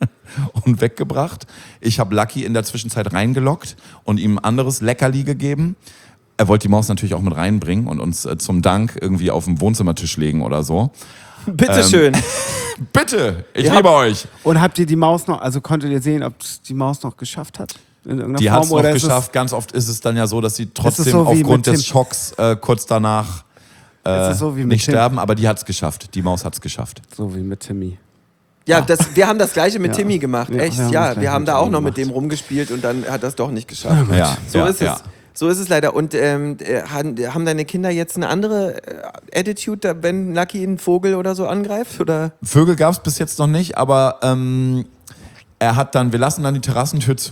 und weggebracht. Ich habe Lucky in der Zwischenzeit reingelockt und ihm ein anderes Leckerli gegeben. Er wollte die Maus natürlich auch mit reinbringen und uns äh, zum Dank irgendwie auf den Wohnzimmertisch legen oder so. Bitteschön. Bitte, ich Ja. liebe euch. Und habt ihr die Maus noch, also konntet ihr sehen, ob die Maus noch geschafft hat? In irgendeiner Die hat es Form? noch Oder ist es- geschafft. Ganz oft ist es dann ja so, dass sie trotzdem so wie aufgrund mit des Tim? Schocks äh, kurz danach Ist äh, es so wie mit nicht Tim? sterben, aber die hat es geschafft. Die Maus hat es geschafft. So wie mit Timmy. Ja, das, wir haben das gleiche mit Ja. Timmy gemacht. Ja, Echt, wir haben das ja. gleich Wir haben mit da auch Timmy noch mit gemacht. dem rumgespielt und dann hat das doch nicht geschafft. Ja, So ja, ist ja. es. So ist es leider. Und ähm, äh, haben haben deine Kinder jetzt eine andere äh, Attitude, da, wenn Lucky einen Vogel oder so angreift? Oder? Vögel gab es bis jetzt noch nicht, aber ähm, er hat dann, wir lassen dann die Terrassentür zu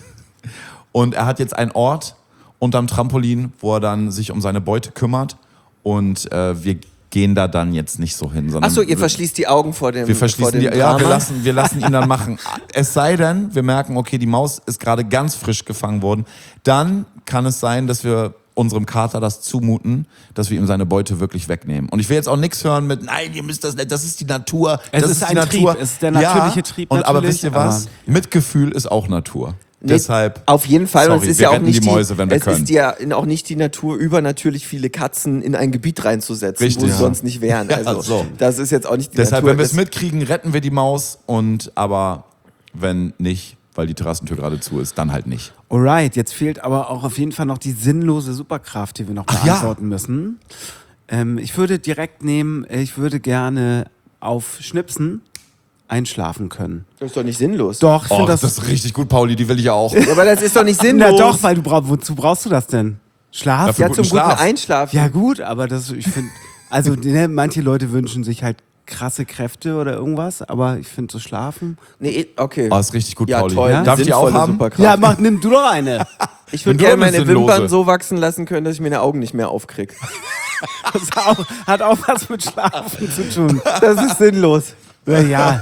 und er hat jetzt einen Ort unterm Trampolin, wo er dann sich um seine Beute kümmert und äh, wir gehen da dann jetzt nicht so hin, sondern Achso, ihr verschließt die Augen vor dem wir vor verschließen dem die, ja, Drama? wir lassen, wir lassen ihn dann machen. Es sei denn, wir merken, okay, die Maus ist gerade ganz frisch gefangen worden, dann kann es sein, dass wir unserem Kater das zumuten, dass wir ihm seine Beute wirklich wegnehmen. Und ich will jetzt auch nichts hören mit, nein, ihr müsst das nicht, das ist die Natur. Es das ist die ein Natur. Trieb, es ist der natürliche ja, Trieb Und aber natürlich, wisst ihr was? Mitgefühl ist auch Natur. Nee, Deshalb, auf jeden Fall. Und sorry, es ist wir ja auch retten nicht die Mäuse, wenn wir es können. ist ja auch nicht die Natur, übernatürlich viele Katzen in ein Gebiet reinzusetzen, Richtig. wo sie Ja. sonst nicht wären. Ja, Also so. das ist jetzt auch nicht die deshalb Natur. wenn wir es Das- mitkriegen, retten wir die Maus und aber wenn nicht, weil die Terrassentür gerade zu ist, dann halt nicht. Alright, jetzt fehlt aber auch auf jeden Fall noch die sinnlose Superkraft, die wir noch Ach ja. beantworten müssen. Ähm, ich würde direkt nehmen, ich würde gerne auf Schnipsen einschlafen können. Das ist doch nicht sinnlos. Doch, ich Oh, finde das, das. ist richtig gut, Pauli, die will ich ja auch. Ja, aber das ist doch nicht sinnlos. Na doch, weil du brauchst, wozu brauchst du das denn? Schlaf? Dafür ja, guten zum guten Schlaf. Einschlafen. Ja gut, aber das, ich finde, also ne, manche Leute wünschen sich halt krasse Kräfte oder irgendwas, aber ich finde so schlafen. Nee, okay. Oh, ist richtig gut, Ja, Pauli. toll. Ja? Darf ich die auch Sinnvolle haben? Superkraft. Ja, mach, nimm du doch eine. Ich würde Nimm du gerne eine meine sinnlose. Wimpern so wachsen lassen können, dass ich mir die Augen nicht mehr aufkrieg. Das auch, hat auch was mit Schlafen zu tun. Das ist sinnlos. Ja, ja.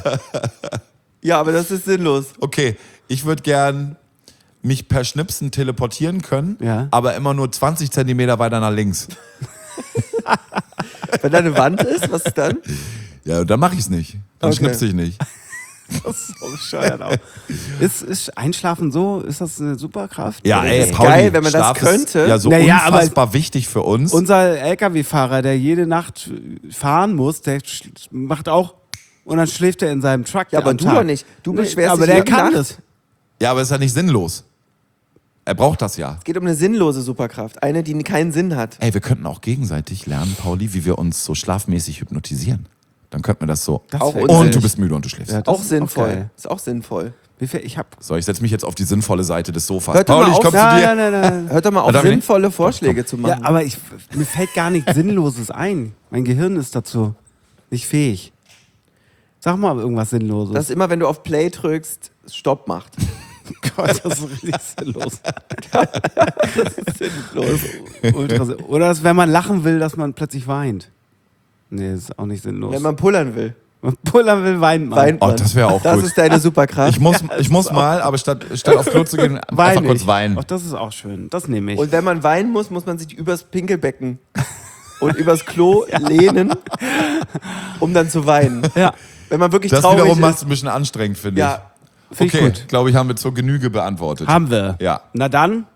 Ja, aber das ist sinnlos. Okay, ich würde gern mich per Schnipsen teleportieren können, Ja. aber immer nur zwanzig Zentimeter weiter nach links. Wenn da eine Wand ist, was ist dann? Ja, dann mache ich es nicht. Dann Okay. schnipse ich nicht. Das ist so bescheuert auch. Ist, ist Einschlafen so? Ist das eine Superkraft? Ja, Oder ey, ist- ist Pauli, geil, wenn man das Schlaf könnte. Ist ja so Naja, aber- unfassbar wichtig für uns. Unser L K W-Fahrer, der jede Nacht fahren muss, der sch- macht auch und dann schläft er in seinem Truck. Ja, aber am du Tag. doch nicht. Du Nee, beschwerst aber dich der jede kann Nacht. das. Ja, aber ist ja nicht sinnlos. Er braucht das ja. Es geht um eine sinnlose Superkraft. Eine, die keinen Sinn hat. Ey, wir könnten auch gegenseitig lernen, Pauli, wie wir uns so schlafmäßig hypnotisieren. Dann könnten wir das so. Das Auch wär- unsinnig. Und du bist müde und du schläfst. Ja, das Auch ist sinnvoll. geil. Ist auch sinnvoll. Wie viel, ich hab. So, ich setze mich jetzt auf die sinnvolle Seite des Sofas. Hört doch Pauli, mal ich auf. komm zu Nein, dir. nein, nein, nein. Hört doch mal auf, Darf ich nicht? sinnvolle Vorschläge zu machen. Ja, aber ich, mir fällt gar nichts Sinnloses ein. Mein Gehirn ist dazu nicht fähig. Sag mal irgendwas Sinnloses. Das ist immer, wenn du auf Play drückst, Stopp macht. Gott, das ist richtig sinnlos. Das ist sinnlos. Ultra sinn- Oder dass, wenn man lachen will, dass man plötzlich weint. Nee, das ist auch nicht sinnlos. Wenn man pullern will, Wenn man pullern will, weint man. weint Oh, man. das wäre auch Das gut. ist deine Superkraft. Ich muss, ich muss mal, aber statt, statt auf Klo zu gehen, einfach Wein kurz ich. weinen. Ach, das ist auch schön. Das nehme ich. Und wenn man weinen muss, muss man sich übers Pinkelbecken und übers Klo lehnen, um dann zu weinen. ja, Wenn man wirklich Das traurig wiederum ist. macht es ein bisschen anstrengend, finde ich. Ja, finde ich Okay, gut. glaube ich, haben wir zur Genüge beantwortet. Haben wir. Ja. Na dann.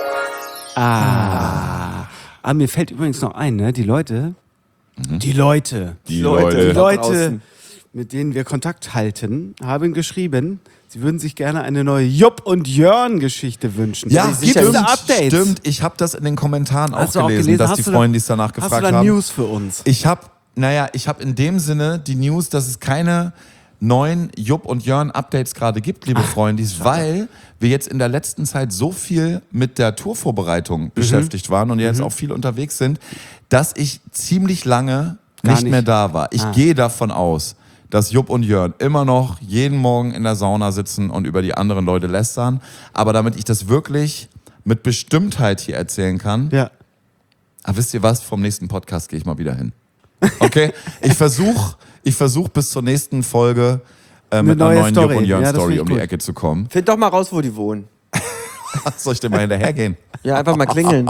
Ah. Ah, mir fällt übrigens noch ein, ne? Die Leute. Die Leute. Die Leute. Leute. Die da Leute, draußen. mit denen wir Kontakt halten, haben geschrieben, sie würden sich gerne eine neue Jupp und Jörn-Geschichte wünschen. Ja, Gibt sicher es stimmt, da Updates? stimmt. Ich habe das in den Kommentaren Hast auch du auch gelesen, gelesen? dass Hast die du da- Freunde es danach Hast du gefragt da haben. News für uns? Ich habe, naja, ich habe in dem Sinne die News, dass es keine neuen Jupp und Jörn Updates gerade gibt, liebe Freundis, weil wir jetzt in der letzten Zeit so viel mit der Tourvorbereitung Mhm. beschäftigt waren und jetzt auch viel unterwegs sind, dass ich ziemlich lange Gar nicht, nicht. mehr da war. Ich Ah. gehe davon aus, dass Jupp und Jörn immer noch jeden Morgen in der Sauna sitzen und über die anderen Leute lästern. Aber damit ich das wirklich mit Bestimmtheit hier erzählen kann, Ja. ah, wisst ihr was, vom nächsten Podcast gehe ich mal wieder hin. Okay? Ich versuche ich versuch bis zur nächsten Folge äh, mit einer neue neuen Story. Jupp und Jörn Ja, das Story find ich um die gut. Ecke zu kommen. Find doch mal raus, wo die wohnen. Soll ich dir mal hinterhergehen? Ja, einfach mal klingeln.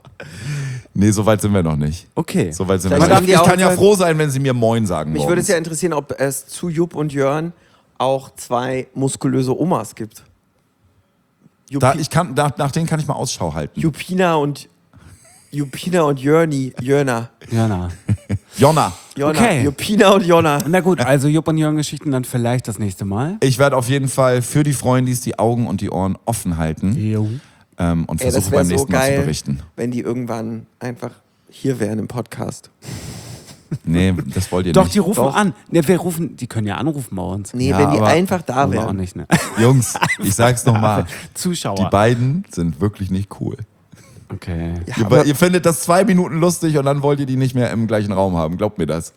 Nee, so weit sind wir noch nicht. Okay. So weit sind wir Vielleicht noch haben nicht. die Ich auch kann ja gesagt- froh sein, wenn sie mir Moin sagen Mich würde es morgens. ja interessieren, ob es zu Jupp und Jörn auch zwei muskulöse Omas gibt. Jupi, Da, ich kann, nach, nach denen kann ich mal Ausschau halten. Juppina und Juppina und Jörni, Jörner. Jana. Jonna, Jonna. Okay. Juppina und Jonna. Na gut, also Jupp und Jörn-Geschichten dann vielleicht das nächste Mal. ich werde auf jeden Fall für die Freundis die Augen und die Ohren offen halten Jo. ähm, und Ey, das versuche wäre beim so nächsten Mal zu geil, berichten. wenn die irgendwann einfach hier wären im Podcast. Nee, das wollt ihr Doch, nicht. die rufen Doch. an. Ne, wir rufen, die können ja anrufen bei uns. Nee, Ja, wenn die aber- einfach da Aber auch wären. nicht, ne? Jungs, ich sag's nochmal. Zuschauer. Die beiden sind wirklich nicht cool. Okay. Ja, Ihr, aber ihr findet das zwei Minuten lustig und dann wollt ihr die nicht mehr im gleichen Raum haben. Glaubt mir das.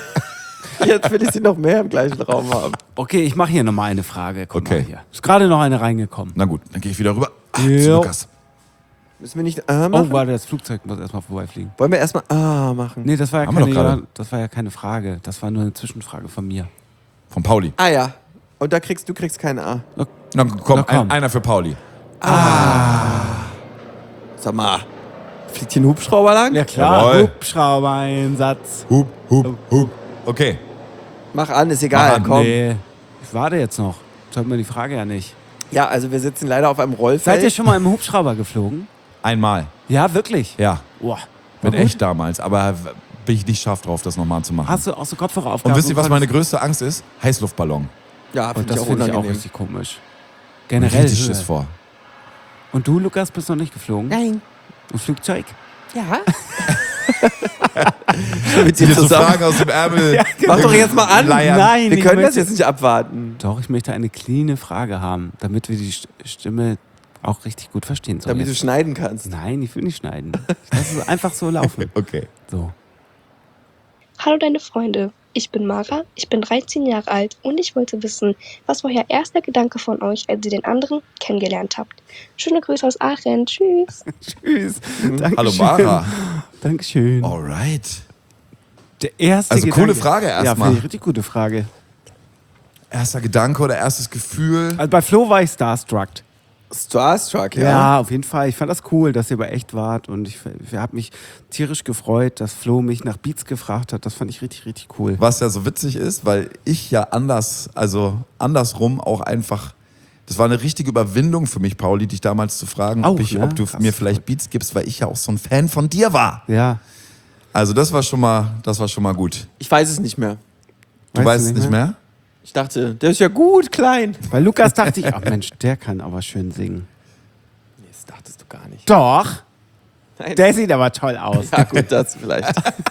jetzt will ich sie noch mehr im gleichen Raum haben. Okay, ich mache hier nochmal eine Frage. Guck Okay. mal hier. Ist gerade noch eine reingekommen. Na gut, dann gehe ich wieder rüber. Ah, zu Jo. Lukas. Müssen wir nicht ah machen? Oh, warte, das Flugzeug muss erstmal vorbeifliegen. Wollen wir erstmal ah machen? Nee, das war ja Haben wir keine, doch gerade. ja, das war ja keine Frage. Das war nur eine Zwischenfrage von mir. Von Pauli. Ah ja. Und da kriegst du kriegst keine A. Na komm, Na, komm. Ein, einer für Pauli. Sag mal, fliegt hier ein Hubschrauber lang? Ja klar, Jawohl. Hubschrauber-Einsatz. Hup, hup, hup. Okay. Mach an, ist egal, Mach an, komm. Nee, ich warte jetzt noch. Das hat mir die Frage ja nicht. Ja, also wir sitzen leider auf einem Rollfeld. Seid ihr schon mal im Hubschrauber geflogen? Einmal. Ja, wirklich? Ja. Boah. Mit War gut? echt damals. Aber w- bin ich nicht scharf drauf, das nochmal zu machen. Hast du auch so Kopfhörer und aufgehabt? wisst ihr, was meine größte Angst ist? Heißluftballon. Ja, Und finde das ich auch finde ich auch unangenehm. richtig komisch. Hab Generell. richtig Höhe. Schiss vor. Und du, Lukas, bist noch nicht geflogen? Nein. Im Flugzeug? Ja. Mit dir Hier so zusammen. Fragen aus dem Ärmel. Mach doch jetzt mal an. Leiern. Nein, Wir ich können das möchte- jetzt nicht abwarten. Doch, ich möchte eine cleane Frage haben, damit wir die St- Stimme auch richtig gut verstehen. So, Damit du jetzt- schneiden kannst. Nein, ich will nicht schneiden. Ich lasse es einfach so laufen. Okay. So. Hallo deine Freunde, ich bin Mara, ich bin dreizehn Jahre alt und ich wollte wissen, was war euer erster Gedanke von euch, als ihr den anderen kennengelernt habt. Schöne Grüße aus Aachen, tschüss. Tschüss. Dankeschön. Hallo Mara. Dankeschön. Alright. Der erste Also Gedanke. coole Frage Ja, erstmal. finde ich richtig gute Frage. Erster Gedanke oder erstes Gefühl? Also bei Flo war ich starstruck. Starstruck, ja. Ja, auf jeden Fall. Ich fand das cool, dass ihr bei echt wart und ich, ich habe mich tierisch gefreut, dass Flo mich nach Beats gefragt hat. Das fand ich richtig, richtig cool. Was ja so witzig ist, weil ich ja anders, also andersrum auch einfach, das war eine richtige Überwindung für mich, Pauli, dich damals zu fragen, ob, Auch, ich, ne? ob du Krass. mir vielleicht Beats gibst, weil ich ja auch so ein Fan von dir war. Ja. Also das war schon mal, das war schon mal gut. Ich weiß es nicht mehr. Du weißt es nicht mehr? Ich dachte, der ist ja gut, klein. Bei Lukas dachte ich, ach Mensch, der kann aber schön singen. Nee, das dachtest du gar nicht. Doch, Nein. der sieht aber toll aus. Ja, gut, das vielleicht.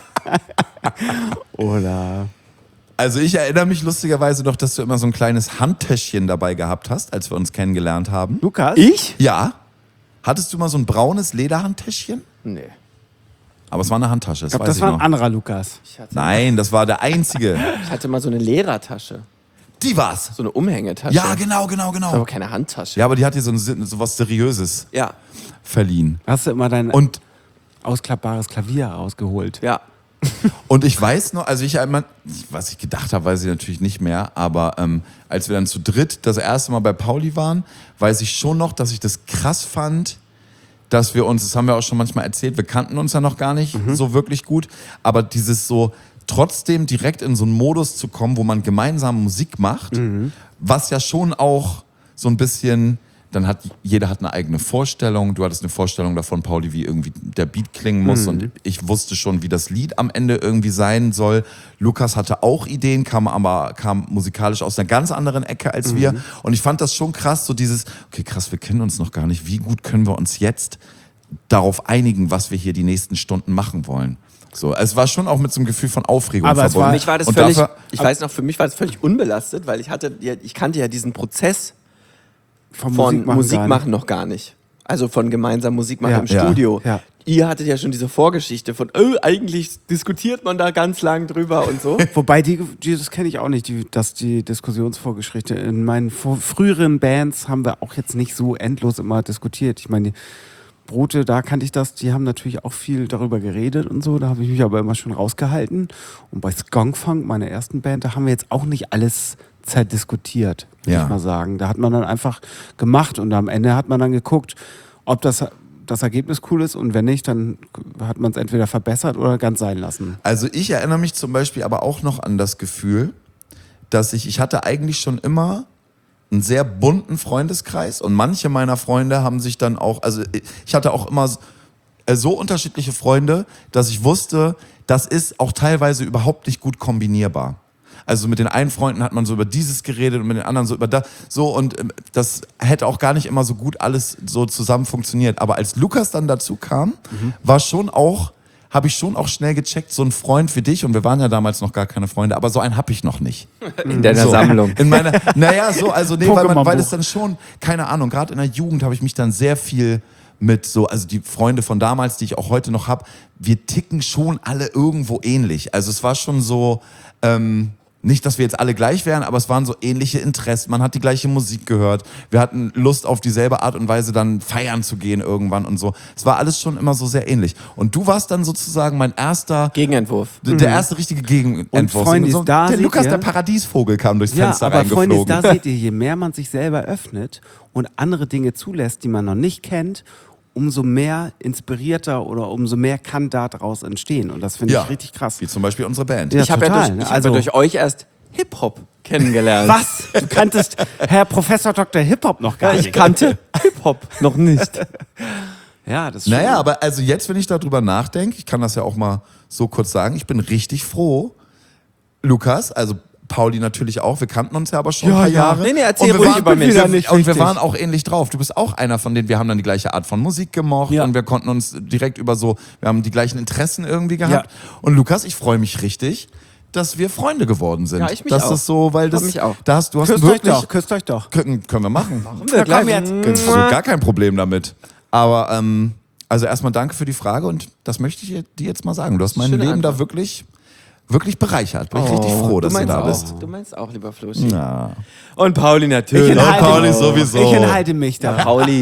Oder? Also ich erinnere mich lustigerweise noch, dass du immer so ein kleines Handtäschchen dabei gehabt hast, als wir uns kennengelernt haben. Lukas? Ich? Ja. Hattest du mal so ein braunes Lederhandtäschchen? Nee. Aber es war eine Handtasche, das Ich glaube, weiß das ich war ein noch. anderer Lukas. Ich hatte, Nein, das war der einzige. ich hatte mal so eine Lehrertasche. Die war's. So eine Umhängetasche. Ja, genau, genau, genau. Aber keine Handtasche. Ja, aber die hat dir so, ein, so was Seriöses Ja. verliehen. Hast du immer dein Und, ausklappbares Klavier rausgeholt? Ja. und ich weiß noch, also ich einmal, was ich gedacht habe, weiß ich natürlich nicht mehr, aber ähm, als wir dann zu dritt das erste Mal bei Pauli waren, weiß ich schon noch, dass ich das krass fand, dass wir uns, das haben wir auch schon manchmal erzählt, wir kannten uns ja noch gar nicht Mhm. so wirklich gut, aber dieses so trotzdem direkt in so einen Modus zu kommen, wo man gemeinsam Musik macht, Mhm. was ja schon auch so ein bisschen, dann hat jeder hat eine eigene Vorstellung, du hattest eine Vorstellung davon, Pauli, wie irgendwie der Beat klingen muss Mhm. und ich wusste schon, wie das Lied am Ende irgendwie sein soll. Lukas hatte auch Ideen, kam aber kam musikalisch aus einer ganz anderen Ecke als wir Mhm. und ich fand das schon krass, so dieses, okay krass, wir kennen uns noch gar nicht, wie gut können wir uns jetzt darauf einigen, was wir hier die nächsten Stunden machen wollen. So, es war schon auch mit so einem Gefühl von Aufregung Aber es verbunden. war- Für mich war das Und völlig, dafür- ich weiß noch, für mich war das völlig unbelastet, weil ich hatte, ja- ich kannte ja diesen Prozess Vom von Musikmachen Musikmachen, gar nicht. noch gar nicht. Also von gemeinsam Musik machen Ja. im Ja. Studio. Ja. Ihr hattet ja schon diese Vorgeschichte von, oh, eigentlich diskutiert man da ganz lang drüber und so. Wobei, die, die das kenne ich auch nicht, die, dass die Diskussionsvorgeschichte. In meinen vor, früheren Bands haben wir auch jetzt nicht so endlos immer diskutiert. Ich meine, die Brote, da kannte ich das, die haben natürlich auch viel darüber geredet und so, da habe ich mich aber immer schon rausgehalten. Und bei Skunkfunk, meiner ersten Band, da haben wir jetzt auch nicht alles zerdiskutiert, würde Ja. ich mal sagen. Da hat man dann einfach gemacht und am Ende hat man dann geguckt, ob das, das Ergebnis cool ist und wenn nicht, dann hat man es entweder verbessert oder ganz sein lassen. Also ich erinnere mich zum Beispiel aber auch noch an das Gefühl, dass ich, ich hatte eigentlich schon immer einen sehr bunten Freundeskreis und manche meiner Freunde haben sich dann auch, also ich hatte auch immer so unterschiedliche Freunde, dass ich wusste, das ist auch teilweise überhaupt nicht gut kombinierbar. Also mit den einen Freunden hat man so über dieses geredet und mit den anderen so über das. So, und ähm, das hätte auch gar nicht immer so gut alles so zusammen funktioniert. Aber als Lukas dann dazu kam, war schon auch, habe ich schon auch schnell gecheckt, so ein Freund wie dich, und wir waren ja damals noch gar keine Freunde, aber so einen habe ich noch nicht. In deiner So, Sammlung. In meiner, naja, so, also nee, weil, man, weil es Pokémon-Buch. dann schon, keine Ahnung, gerade in der Jugend habe ich mich dann sehr viel mit so, also die Freunde von damals, die ich auch heute noch habe, wir ticken schon alle irgendwo ähnlich. Also es war schon so, ähm, nicht, dass wir jetzt alle gleich wären, aber es waren so ähnliche Interessen. Man hat die gleiche Musik gehört. Wir hatten Lust auf dieselbe Art und Weise dann feiern zu gehen irgendwann und so. Es war alles schon immer so sehr ähnlich. Und du warst dann sozusagen mein erster, Gegenentwurf. der erste richtige Gegenentwurf. Und Freundis, so, da der seht Lukas, ihr- der Paradiesvogel, kam durchs Ja, Fenster aber Freunde, reingeflogen. da seht ihr, je mehr man sich selber öffnet und andere Dinge zulässt, die man noch nicht kennt, umso mehr inspirierter oder umso mehr kann da daraus entstehen. Und das finde Ja. ich richtig krass. Wie zum Beispiel unsere Band. Ja, Ich habe ja, total, durch, ne? ich hab Also- ja durch euch erst Hip-Hop kennengelernt. Was? Du kanntest Herr Professor Doktor Hip-Hop noch gar Ja, nicht. ich kannte Hip-Hop noch nicht. Ja, das ist Naja, schon- aber also jetzt, wenn ich darüber nachdenke, ich kann das ja auch mal so kurz sagen, ich bin richtig froh, Lukas, also Pauli natürlich auch, wir kannten uns ja aber schon Ja, ein paar ja. Jahre. Nee, nee, erzähl Und wir ruhig waren- über mich. wir- nicht Und wir wichtig. waren auch ähnlich drauf. Du bist auch einer von denen, wir haben dann die gleiche Art von Musik gemocht Ja. und wir konnten uns direkt über so, wir haben die gleichen Interessen irgendwie gehabt. Ja. Und Lukas, ich freue mich richtig, dass wir Freunde geworden sind. Ja, ich mich das auch. ist so, weil das, mich auch. das du hast Küsst euch wirklich, doch, küsst euch doch. können, können wir machen. Wir komm jetzt. Das ist so gar kein Problem damit. Aber ähm, also erstmal danke für die Frage und das möchte ich dir jetzt mal sagen. Du hast mein Schöne Leben da Antwort. wirklich, wirklich bereichert. Bin ich richtig froh, dass du, meinst da auch. bist. Du meinst auch, lieber Floschi. Ja. Und Pauli natürlich. Ich enthalte, Pauli sowieso. ich enthalte mich da. Pauli.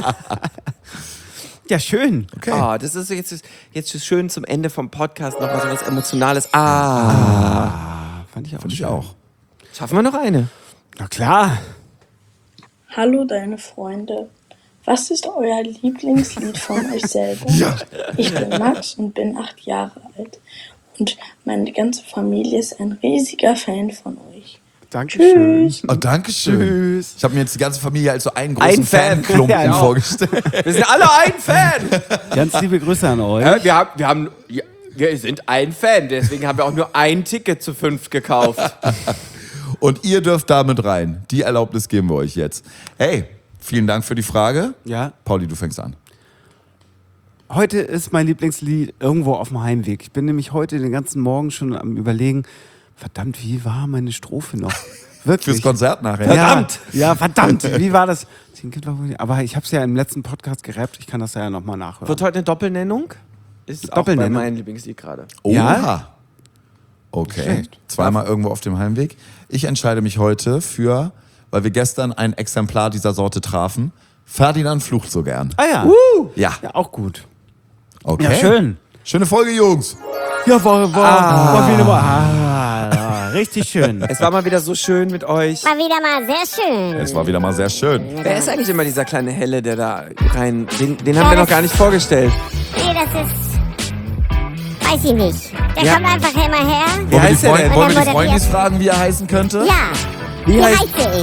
Ja, schön. Okay. Ah, das ist jetzt, jetzt ist schön zum Ende vom Podcast noch mal so was Emotionales. Ah. Fand ich auch Finde ich schön. auch. Schaffen wir noch eine? Na klar. Hallo deine Freunde. Was ist euer Lieblingslied von euch selber? Ich bin Max und bin acht Jahre alt. Und meine ganze Familie ist ein riesiger Fan von euch. Dankeschön. Oh, danke schön. Tschüss. Ich habe mir jetzt die ganze Familie als so einen großen Ein Fan. Fanklumpen Ja, genau. vorgestellt. Wir sind alle ein Fan. Ganz liebe Grüße an euch. Ja, wir, haben, wir, haben, ja, wir sind ein Fan, deswegen haben wir auch nur ein Ticket zu fünf gekauft. Und ihr dürft damit rein. Die Erlaubnis geben wir euch jetzt. Hey, vielen Dank für die Frage. Ja. Pauli, du fängst an. Heute ist mein Lieblingslied irgendwo auf dem Heimweg. Ich bin nämlich heute den ganzen Morgen schon am Überlegen, verdammt, wie war meine Strophe noch? Wirklich. Fürs Konzert nachher. Verdammt! Ja, ja, verdammt! Wie war das? Aber ich habe es ja im letzten Podcast gerappt, ich kann das ja nochmal nachhören. Wird heute eine Doppelnennung? Ist Doppelnennung? auch bei mein Lieblingslied gerade. Oha. Ja? Okay, zweimal irgendwo auf dem Heimweg. Ich entscheide mich heute für, weil wir gestern ein Exemplar dieser Sorte trafen, Ferdinand flucht so gern. Ah ja. Uh. Ja. Ja, auch gut. Okay. Ja, schön. Schöne Folge, Jungs. Ja, war, war, Ah. war wieder mal. Ah, ja, richtig schön. Es war mal wieder so schön mit euch. War wieder mal sehr schön. Es war wieder mal sehr schön. Wer ist eigentlich immer dieser kleine Helle, der da rein... Den, den haben wir noch gar nicht vorgestellt. Nee, das ist... Weiß ich nicht. Der Ja. kommt einfach immer her. Wie Wollen wir heißt die, der Freund, denn? wollen wir Und die dann Freundis moderiert- fragen, wie er heißen könnte? Ja. Wie Wie heißt... heiße ich?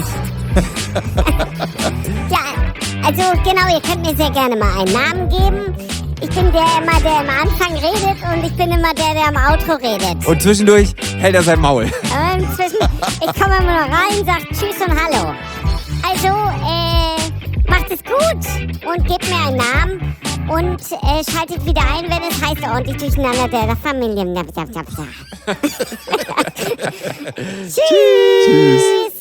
Ja, also genau, ihr könnt mir sehr gerne mal einen Namen geben. Ich bin der immer, der am Anfang redet und ich bin immer der, der am Outro redet. Und zwischendurch hält er sein Maul. Aber inzwischen, ich komme immer noch rein, sag Tschüss und Hallo. Also, äh, macht es gut und gebt mir einen Namen und äh, schaltet wieder ein, wenn es heißt ordentlich durcheinander der Familien. Tschüss. Tschüss.